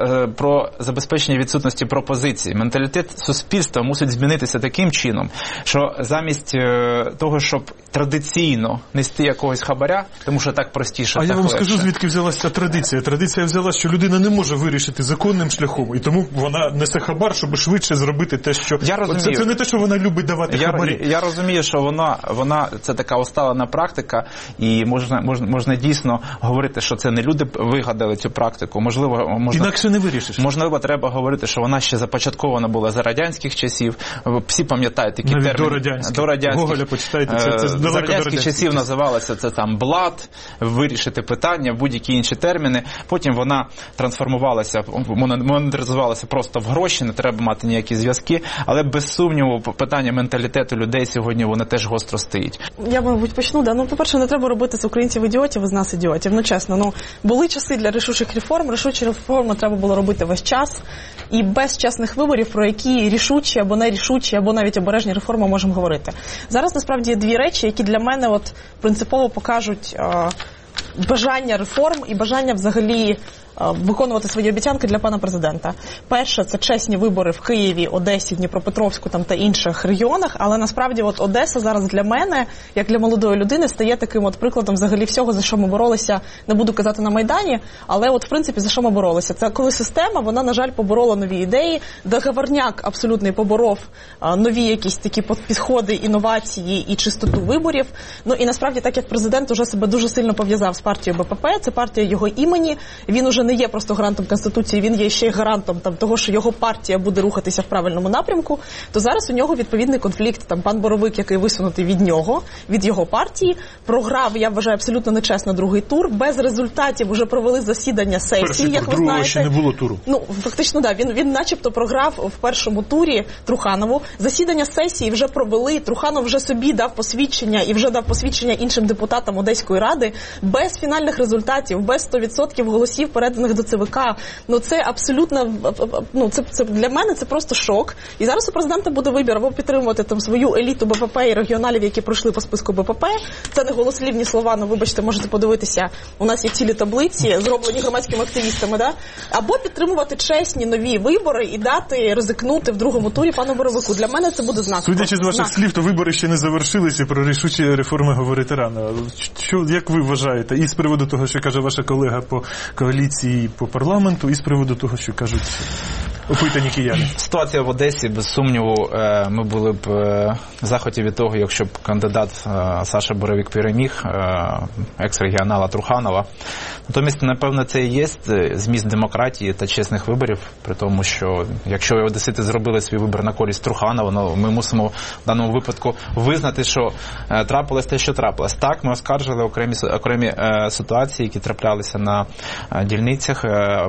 про забезпечення відсутності пропозицій. Менталітет суспільства мусить змінитися таким чином, що замість того, щоб традиційно нести якогось хабаря, тому що так простіше, а так я вам легше. Скажу, звідки взялася ця традиція. Традиція взялася, що людина не може вирішити законним шляхом, і тому вона несе хабар, щоб швидше зробити те, що... Я розумію. Це, це не те, що вона любить давати я, хабарі. Я, я розумію, що вона, вона це така усталена практика, і можна, можна, можна дійсно говорити, що це не люди вигадали цю практику. Можливо, можна, інакше не вирішиш. Можливо, треба говорити, що вона ще започаткована була за радянських часів. Всі пам'ятають такі навіть терміни. До радянських. До радянських. Гоголя почитайте. Це, це за радянських часів називалося це там блат, вирішити питання, будь-які інші терміни. Потім вона трансформувалася, монетизувалася просто в гроші, не треба мати ніякі зв'язки. Але без сумніву питання менталітету людей сьогодні воно теж гостро стоїть. Я, мабуть, почну. Да? Ну, по-перше, не треба робити з українців ідіотів, з нас ідіотів. Ну, чесно, ну, були часи для рішучих реформ, рішучі реформи треба було робити весь час. І без чесних виборів, про які рішучі або нерішучі, або навіть обережні реформи можемо говорити. Зараз, насправді, є дві речі, які для мене от принципово покажуть е, бажання реформ і бажання взагалі виконувати свої обіцянки для пана президента. Перше, це чесні вибори в Києві, Одесі, Дніпропетровську там, та інших регіонах, але насправді от Одеса зараз для мене, як для молодої людини, стає таким от прикладом взагалі всього, за що ми боролися, не буду казати на Майдані, але от в принципі за що ми боролися. Це коли система, вона, на жаль, поборола нові ідеї, Договорняк абсолютний поборов а, нові якісь такі підходи, інновації і чистоту виборів. Ну і насправді, так як президент уже себе дуже сильно пов'язав з партією БПП, це партія його імені, він уже не є просто гарантом Конституції, він є ще й гарантом там, того, що його партія буде рухатися в правильному напрямку, то зараз у нього відповідний конфлікт. Там пан Боровик, який висунутий від нього, від його партії, програв, я вважаю, абсолютно нечесно другий тур, без результатів вже провели засідання сесії, Перший як тур, ви знаєте. ще не було туру. Ну, фактично, да, він, він начебто програв в першому турі Труханову. Засідання сесії вже провели, Труханов вже собі дав посвідчення і вже дав посвідчення іншим депутатам Одеської ради, без фінальних результатів, без сто відсотків голосів переданих до ЦВК. Ну це абсолютно, ну це, це для мене це просто шок. І зараз у президента буде вибір або підтримувати там свою еліту БПП і регіоналів, які пройшли по списку БПП. Це не голослівні слова, ну вибачте, можете подивитися. У нас є цілі таблиці, зроблені громадськими активістами, да? Або підтримувати чесні нові вибори і дати ризикнути в другому турі пану Боровику. Для мене це буде знак. Судячи з ваших знак. слів, то вибори ще не завершилися, про рішучі реформи говорити рано. Що, як ви вважаєте? І з приводу того, що каже ваша колега по коаліції, по парламенту, і з приводу того, що кажуть опитані кияни. Ситуація в Одесі, без сумніву, ми були б в захваті від того, якщо б кандидат Саша Боровик переміг екс-регіонала Труханова. Натомість, напевно, це і є зміст демократії та чесних виборів, при тому, що якщо одесити зробили свій вибір на користь Труханова, ну, ми мусимо в даному випадку визнати, що трапилось те, що трапилось. Так, ми оскаржили окремі, окремі ситуації, які траплялися на дільницях.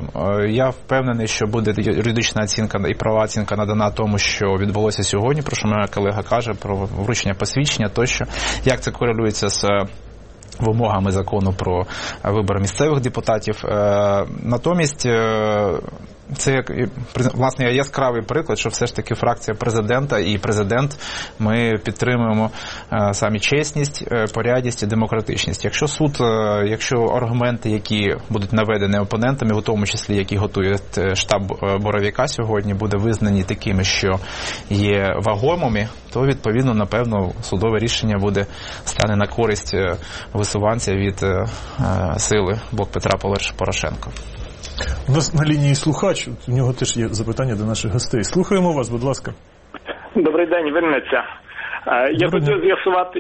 Я впевнений, що буде юридична оцінка і права оцінка надана тому, що відбулося сьогодні, про що моя колега каже, про вручення посвідчення тощо. Як це корелюється з вимогами закону про вибори місцевих депутатів. Натомість це як, власне, яскравий приклад, що все ж таки фракція президента і президент, ми підтримуємо самі чесність, порядність і демократичність. Якщо суд, якщо аргументи, які будуть наведені опонентами, в тому числі, які готує штаб Боровика сьогодні, буде визнані такими, що є вагомими, то, відповідно, напевно, судове рішення буде стане на користь висуванця від сили «Блок Петра Порошенка». У нас на лінії слухач, у нього теж є запитання до наших гостей. Слухаємо вас, будь ласка. Добрий день, Вінниця. Я хотів з'ясувати,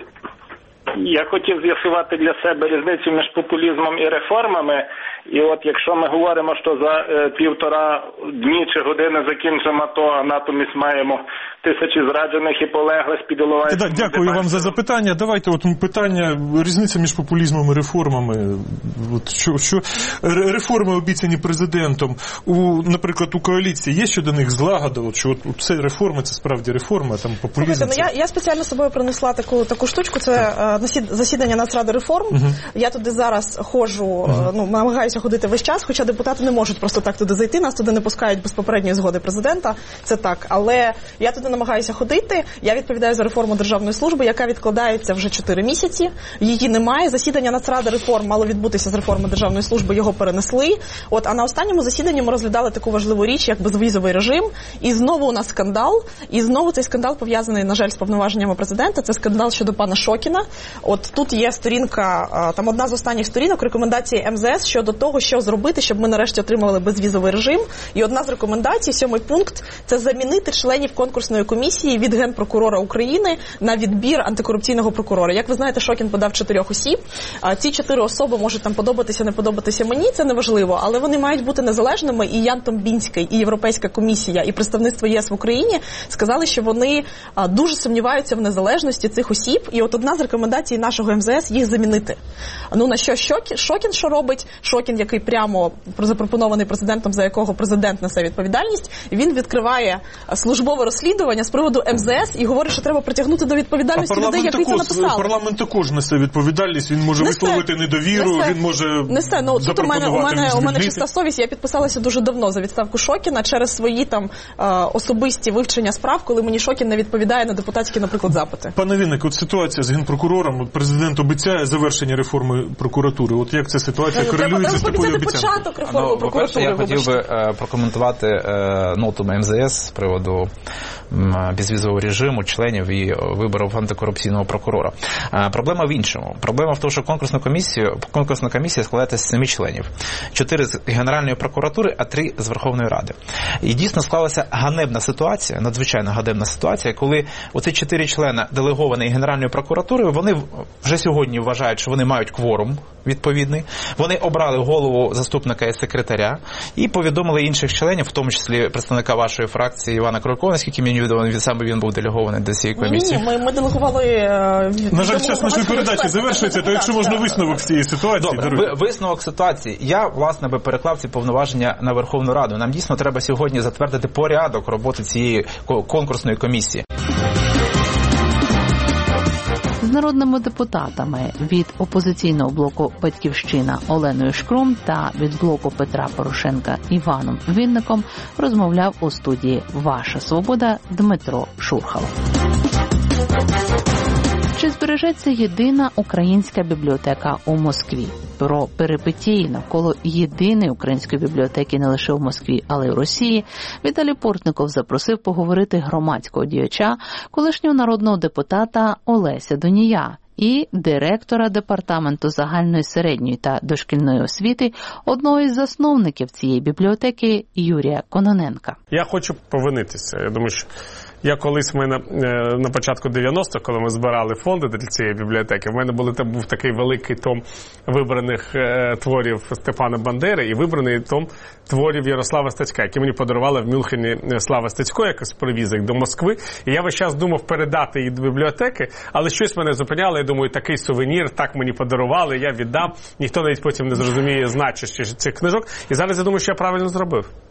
я хотів з'ясувати для себе різницю між популізмом і реформами. І от якщо ми говоримо, що за е, півтора дні чи години закінчимо АТО, а натомість маємо тисячі зраджених і полеглих під Іловайськом. Да, дякую вам за запитання. Давайте от питання, різниця між популізмом і реформами. От що, що реформи обіцяні президентом, у, наприклад, у коаліції є щодо них злагода, от, що от, от це реформи, це справді реформа, а там популізм. Слухайте, ну, це... я, я спеціально з собою принесла таку, таку штучку, це uh-huh. засідання Нацради реформ. Uh-huh. Я туди зараз ходжу, uh-huh. ну, намагаюся ходити весь час, хоча депутати не можуть просто так туди зайти, нас туди не пускають без попередньої згоди президента, це так. Але я туди намагаюся ходити, я відповідаю за реформу державної служби, яка відкладається вже чотири місяці, її немає, засідання Нацради реформ мало відбутися з реформи державної служби, його перенесли. От, а на останньому засіданні ми розглядали таку важливу річ, як безвізовий режим, і знову у нас скандал, і знову цей скандал пов'язаний, на жаль, з повноваженнями президента, це скандал щодо пана Шокіна. От тут є сторінка, там одна з останніх сторінок, рекомендації ем зе ес щодо того, що зробити, щоб ми нарешті отримали безвізовий режим. І одна з рекомендацій, сьомий пункт, це замінити членів конкурсної комісії від Генпрокурора України на відбір антикорупційного прокурора. Як ви знаєте, Шокін подав чотирьох осіб. А ці чотири особи можуть там подобатися, не подобатися мені, це не важливо, але вони мають бути незалежними. І Ян Томбінський, і Європейська комісія, і представництво ЄС в Україні сказали, що вони а, дуже сумніваються в незалежності цих осіб. І от одна з рекомендацій нашого ем зе ес їх замінити. Ну на що Шокін що робить? Шокін, який прямо запропонований президентом, за якого президент несе відповідальність, він відкриває службове розслідування з приводу ем зе ес і говорить, що треба притягнути до відповідальності людей, які це написали. Парламент також несе відповідальність, він може несе, висловити недовіру, несе, він може несе. Ну, тут у мене, у мене, у мене чиста совість, я підписалася дуже давно за відставку Шокіна через свої там особисті вивчення справ, коли мені Шокін не відповідає на депутатські, наприклад, запити. Пане Вінник, от ситуація з генпрокурором, от президент обіцяє завершення реформи прокуратури. От як ця ситуація корелюється з такою обіцянкою? Ну, по-перше, я хотів би е, прокоментувати е, ноту ем зе ес з приводу м, безвізового режиму, членів і виборів антикорупційного прокурора. Е, проблема в іншому. Проблема в тому, що конкурсну комісію, конкурсна комісія складається з семи членів. Чотири з Генеральної прокуратури, а три з Верховної Ради. І дійсно склалася ганебна ситуація, надзвичайно ганебна ситуація, коли оці чотири члени делеговані Генеральної прокуратури, вони вже сьогодні вважають, що вони мають кворум відповідний. Вони обрали голову заступника і секретаря і повідомили інших членів, в тому числі представника вашої фракції Івана Крулько, наскільки мені відомо, він саме він був делегований до цієї комісії. Ні, ні, ми, ми делегували... На жаль, час нашої передачі завершується, то якщо можна висновок з цієї ситуації. Добре, висновок ситуації. Я, власне, би переклав ці повноваження на Верховну Раду. Нам дійсно треба сьогодні затвердити порядок роботи цієї конкурсної комісії. З народними депутатами від опозиційного блоку «Батьківщина» Оленою Шкрум та від блоку Петра Порошенка Іваном Вінником розмовляв у студії «Ваша свобода» Дмитро Шурхало. Чи збережеться єдина українська бібліотека у Москві? Про перипетії навколо єдиної української бібліотеки не лише в Москві, але й в Росії Віталій Портников запросив поговорити громадського діяча, колишнього народного депутата Олеся Донія і директора департаменту загальної середньої та дошкільної освіти, одного із засновників цієї бібліотеки Юрія Кононенка. Я хочу повинитися. Я думаю, що я колись ми на, на початку дев'яностих, коли ми збирали фонди для цієї бібліотеки, в мене були, там був такий великий том вибраних е, творів Степана Бандери і вибраний том творів Ярослава Стецька, які мені подарувала в Мюнхені Слава Стецько, якось привіз їх до Москви. І я весь час думав передати їх до бібліотеки, але щось мене зупиняло. Я думаю, такий сувенір, так мені подарували, я віддам. Ніхто навіть потім не зрозуміє значущість цих книжок. І зараз я думаю, що я правильно зробив.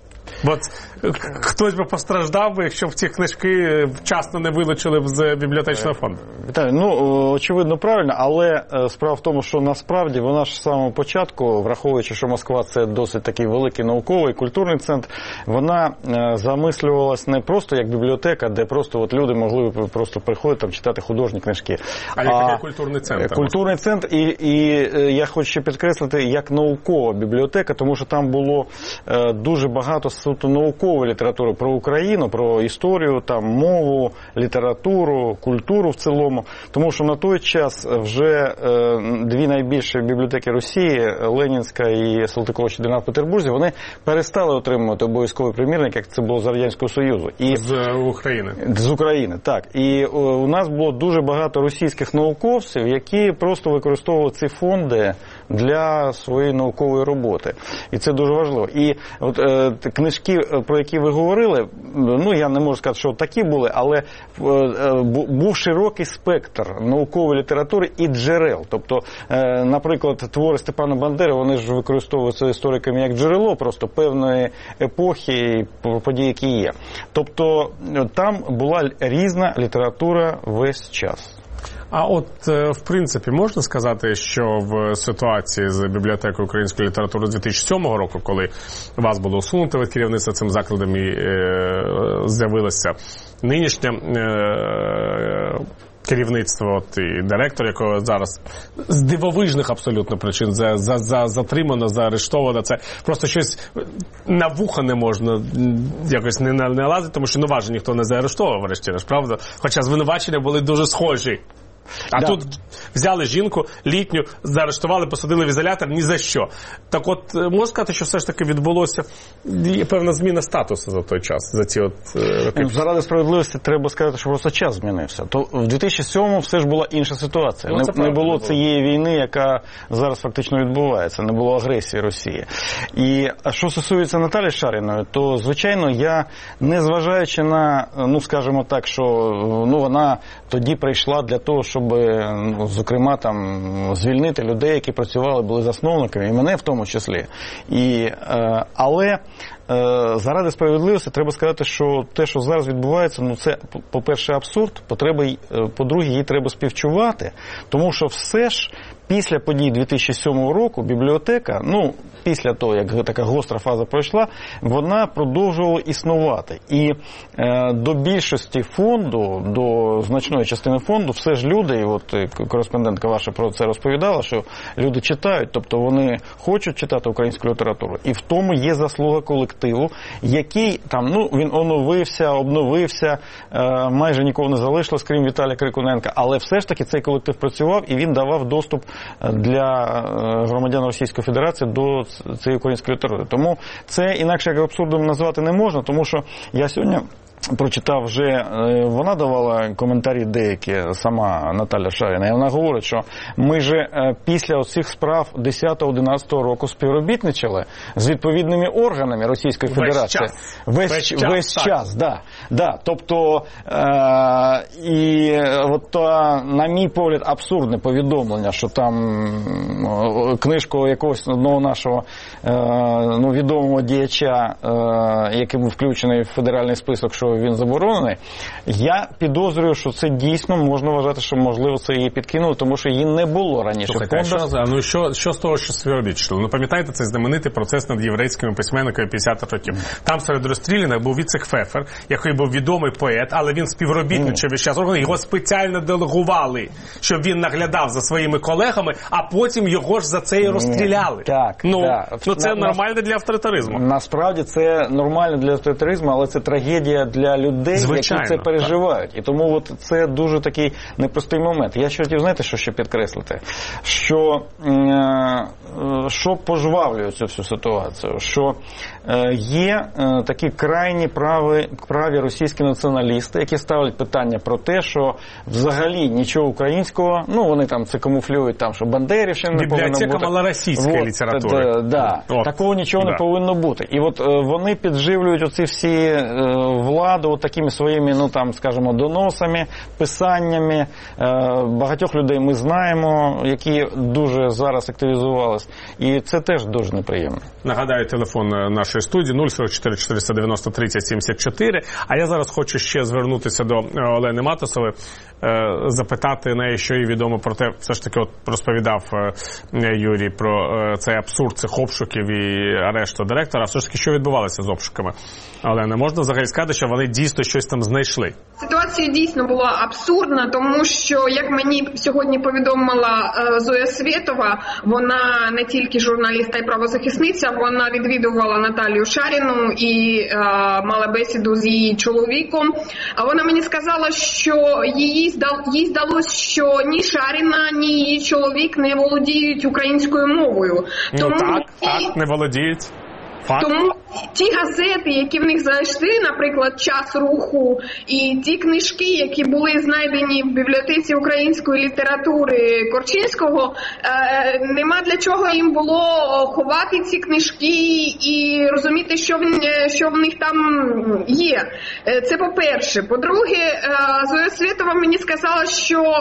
Бо хтось би постраждав би, якщо б ці книжки вчасно не вилучили б з бібліотечного фонду. Віталій, ну, очевидно, правильно, але справа в тому, що насправді вона ж з самого початку, враховуючи, що Москва – це досить такий великий науковий, культурний центр, вона замислювалась не просто як бібліотека, де просто от люди могли просто приходити там читати художні книжки. А як такий культурний центр? Культурний центр, і, і я хочу ще підкреслити, як наукова бібліотека, тому що там було е, дуже багато суто наукової літератури про Україну, про історію, там, мову, літературу, культуру в цілому. Тому що на той час вже е, дві найбільші бібліотеки Росії, Ленінська і Салтикова-Щедрина в Петербурзі, вони перестали отримувати обов'язковий примірник, як це було з Радянського Союзу. І, з України. З України, так. І о, у нас було дуже багато російських науковців, які просто використовували ці фонди для своєї наукової роботи. І це дуже важливо. І от е, книжки, про які ви говорили, ну, я не можу сказати, що такі були, але е, був широкий спектр наукової літератури і джерел. Тобто, е, наприклад, твори Степана Бандери, вони ж використовуються істориками як джерело просто певної епохи, подій, які є. Тобто, там була різна література весь час. А от, в принципі, можна сказати, що в ситуації з бібліотекою української літератури з дві тисячі сьомого року, коли вас було усунуто від керівництва цим закладом і е, з'явилося нинішнє е, керівництво, от, і директор, якого зараз з дивовижних абсолютно причин за, за, за, затримано, заарештовано, це просто щось на вуха не можна якось не, не лазити, тому що ну вас же ніхто не заарештовував, врешті-решт, правда? Хоча звинувачення були дуже схожі. А да. Тут взяли жінку літню, заарештували, посадили в ізолятор ні за що. Так от, можна сказати, що все ж таки відбулося певна зміна статусу за той час, за ці от роки? Заради справедливості треба сказати, що просто час змінився. То в дві тисячі сьомому все ж була інша ситуація. Ну, не, не було цієї війни, яка зараз фактично відбувається, не було агресії Росії. І що стосується Наталі Шаріної, то, звичайно, я, незважаючи на, ну, скажімо так, що ну, вона тоді прийшла для того, щоб, ну, зокрема, там, звільнити людей, які працювали, були засновниками, і мене в тому числі. І, е, але е, заради справедливості треба сказати, що те, що зараз відбувається, ну, це, по-перше, абсурд, по-друге, їй треба співчувати, тому що все ж після подій дві тисячі сьомого року бібліотека, ну, після того, як така гостра фаза пройшла, вона продовжувала існувати. І е, до більшості фонду, до значної частини фонду, все ж люди, і от кореспондентка ваша про це розповідала, що люди читають, тобто вони хочуть читати українську літературу. І в тому є заслуга колективу, який там, ну, він оновився, обновився, е, майже нікого не залишилось, крім Віталія Крикуненка, але все ж таки цей колектив працював і він давав доступ для громадян Російської Федерації до цієї української літератури. Тому це інакше як абсурдом назвати не можна, тому що я сьогодні прочитав вже, вона давала коментарі деякі, сама Наталя Шаріна, і вона говорить, що ми же після оцих справ десятого-одинадцятого року співробітничали з відповідними органами Російської Федерації. Весь час. Весь, весь, весь час, да. Да. Тобто, е- і от то, на мій погляд, абсурдне повідомлення, що там книжку якогось одного нашого е- ну, відомого діяча, е- який був включений в федеральний список, що він заборонений, я підозрюю, що це дійсно можна вважати, що можливо це її підкинули, тому що її не було раніше. Слухайте, в фондах. А ну що, що з того, що співробітчили? Ну пам'ятаєте цей знаменитий процес над єврейськими письменниками п'ятдесятих років? Там серед розстріляних був Віцек Фефер, який був відомий поет, але він співробітничав весь час. Його спеціально делегували, щоб він наглядав за своїми колегами, а потім його ж за це і розстріляли. Так, ну, да. ну це на, нормально для авторитаризму. Насправді це нормально для авторитаризму, але це трагедія для людей, звичайно, які це переживають. Так. І тому от це дуже такий непростий момент. Я ще хотів, знаєте, що ще підкреслити? Що, е, що пожвавлює цю всю ситуацію? Що е, є е, такі крайні праві, праві російські націоналісти, які ставлять питання про те, що взагалі нічого українського, ну вони там це камуфлюють, там, що Бандерівщина не повинна бути. Бібліотека малоросійської літератури. Да, да. Такого нічого О, не да. повинно бути. І от е, вони підживлюють оці всі е, влади, владу от такими своїми, ну там, скажімо, доносами, писаннями. Багатьох людей ми знаємо, які дуже зараз активізувались. І це теж дуже неприємно. Нагадаю, телефон нашої студії нуль сорок чотири чотириста дев'яносто тридцять сімдесят чотири. А я зараз хочу ще звернутися до Олени Матусової, запитати неї, що їй відомо про те, все ж таки от розповідав Юрій про цей абсурд цих обшуків і арешту директора. Все ж таки, що відбувалося з обшуками? Олена, можна взагалі сказати, що вони дійсно щось там знайшли? Ситуація дійсно була абсурдна, тому що, як мені сьогодні повідомила Зоя Свєтова, вона не тільки журналіст, а й правозахисниця, вона відвідувала Наталію Шаріну і е, мала бесіду з її чоловіком. А вона мені сказала, що їй, здал, їй здалося, що ні Шаріна, ні її чоловік не володіють українською мовою. Ну тому так, ті, так, не володіють. Факт. Тому ті газети, які в них зайшли, наприклад, «Час руху», і ті книжки, які були знайдені в бібліотеці української літератури Корчинського, е, нема для чого їм було ховати ці книжки і розуміти, що в, що в них там є. Це по-перше. По-друге, е, Зоя Свєтова мені сказала, що е,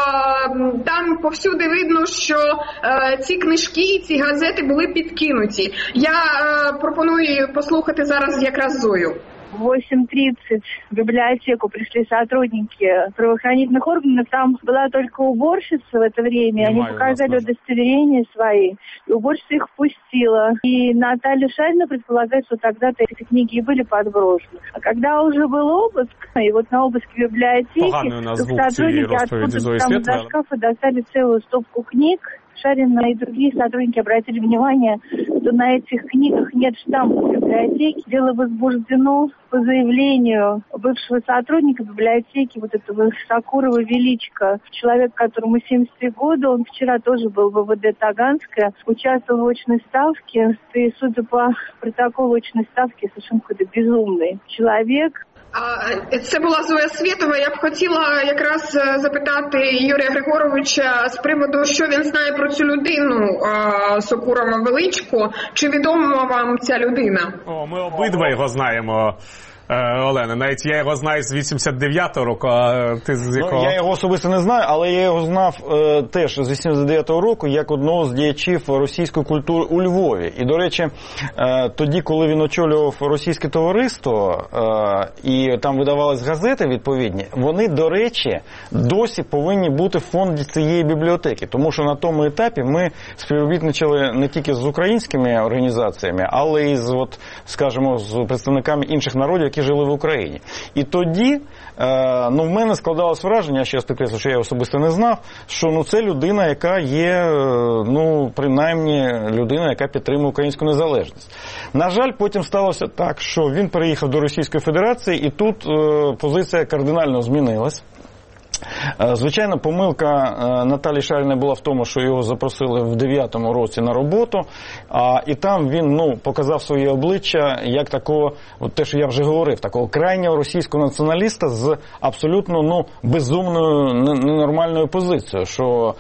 там повсюди видно, що е, ці книжки, ці газети були підкинуті. Я е, пропоную послухати зараз якраз Зою. В восемь тридцать в библиотеку пришли сотрудники правоохранительных органов. Там была только уборщица в это время. Они показали удостоверения свои. И уборщица их впустила. И Наталья Шарина предполагает, что тогда-то эти книги и были подброшены. А когда уже был обыск, и вот на обыске в библиотеке, сотрудники откуда-то там из-за шкафа достали целую стопку книг. Шарина и другие сотрудники обратили внимание, что на этих книгах нет штампа библиотеки. Дело возбуждено по заявлению бывшего сотрудника библиотеки, вот этого Сакурова Величко, человек, которому семьдесят три года, он вчера тоже был в ВВД Таганская, участвовал в очной ставке, и, судя по протоколу очной ставки, совершенно какой-то безумный человек. Це була Зоя Свєтова. Я б хотіла якраз запитати Юрія Григоровича з приводу, що він знає про цю людину, Сокурова Величко. Чи відома вам ця людина? О, ми обидва його знаємо. Олена, навіть я його знаю з вісімдесят дев'ятого року, а ти з якого? Ну, я його особисто не знаю, але я його знав е, теж з вісімдесят дев'ятого року як одного з діячів російської культури у Львові. І, до речі, е, тоді, коли він очолював російське товариство, е, і там видавались газети відповідні, вони, до речі, досі повинні бути в фонді цієї бібліотеки. Тому що на тому етапі ми співробітничали не тільки з українськими організаціями, але і з, от, скажімо, з представниками інших народів, які жили в Україні. І тоді, е, ну, в мене складалось враження, я ще раз підкреслю, що я особисто не знав, що, ну, це людина, яка є, ну, принаймні, людина, яка підтримує українську незалежність. На жаль, потім сталося так, що він переїхав до Російської Федерації, і тут е, позиція кардинально змінилась. Звичайно, помилка Наталії Шаріної була в тому, що його запросили в дев'ятому році на роботу, а, і там він, ну, показав своє обличчя як такого, от те, що я вже говорив, такого крайнього російського націоналіста з абсолютно, ну, безумною, ненормальною позицією, що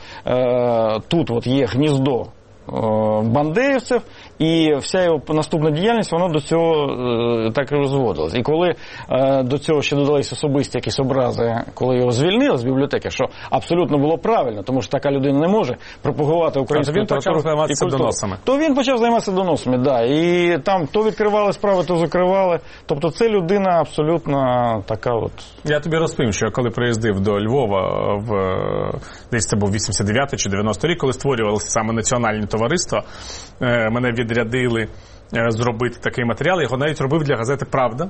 е, тут от є гніздо бандерівців, і вся його наступна діяльність, вона до цього е, так і розводилась. І коли е, до цього ще додались особисті якісь образи, коли його звільнили з бібліотеки, що абсолютно було правильно, тому що така людина не може пропагувати українську літературу і культуру. Він почав займатися доносами. То він почав займатися доносами, да. І там то відкривали справи, то закривали. Тобто це людина абсолютно така от. Я тобі розповім, що я коли приїздив до Львова, в, десь це був вісімдесят дев'ятий чи дев'яностий рік, коли створювалися саме національні товариства, мене відрядили зробити такий матеріал. Я його навіть робив для газети «Правда».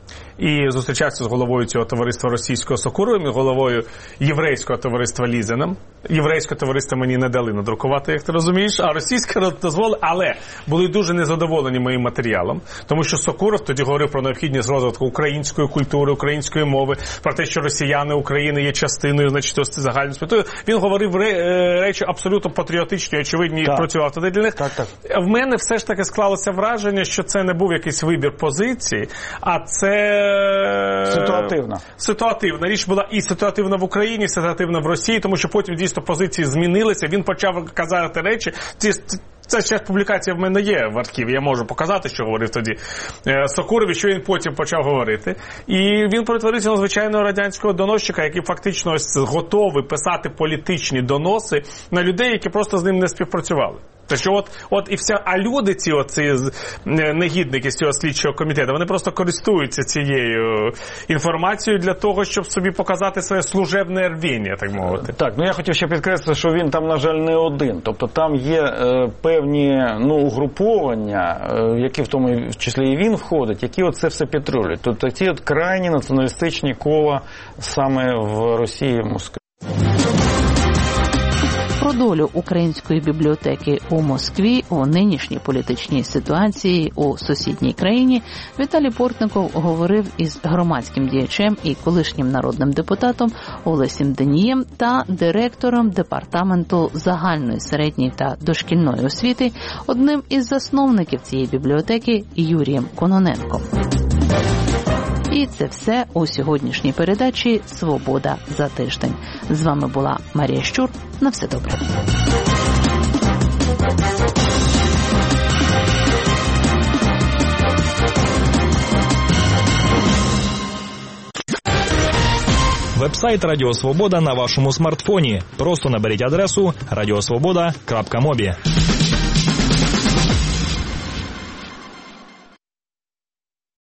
І зустрічався з головою цього товариства російського Сокуровим і головою єврейського товариства Лізином. Єврейське товариство мені не дали надрукувати, як ти розумієш, а російське дозволили, але були дуже незадоволені моїм матеріалом, тому що Сокуров тоді говорив про необхідність розвитку української культури, української мови, про те, що росіяни України є частиною, значить, загальної спільноти. Він говорив речі абсолютно патріотичні, очевидні, і працював тоді для них. Так, так. В мене все ж таки склалося враження, що це не був якийсь вибір позиції, а це Е... Ситуативна. Ситуативна. Річ була і ситуативна в Україні, і ситуативна в Росії, тому що потім дійсно позиції змінилися. Він почав казати речі. Ці Це ще публікація в мене є в архіві, я можу показати, що говорив тоді Сокурові, що він потім почав говорити. І він перетворився на звичайного радянського доносчика, який фактично ось готовий писати політичні доноси на людей, які просто з ним не співпрацювали. Тобто от, от і вся, а люди ці, оці негідники з цього слідчого комітету, вони просто користуються цією інформацією для того, щоб собі показати своє служебне рвіння, так мовити. Так, ну я хотів ще підкреслити, що він там, на жаль, не один. Тобто там є е, певні, ну, угруповання, е, які в тому числі і він входить, які от це все підтримують. Тобто ті от крайні націоналістичні кола саме в Росії і Москві. Про долю української бібліотеки у Москві, у нинішній політичній ситуації у сусідній країні Віталій Портников говорив із громадським діячем і колишнім народним депутатом Олесем Денієм та директором департаменту загальної середньої та дошкільної освіти, одним із засновників цієї бібліотеки Юрієм Кононенком. І це все у сьогоднішній передачі «Свобода за тиждень». З вами була Марія Щур. На все добре. Веб-сайт Радіо Свобода на вашому смартфоні. Просто наберіть адресу радіосвобода крапка мобі.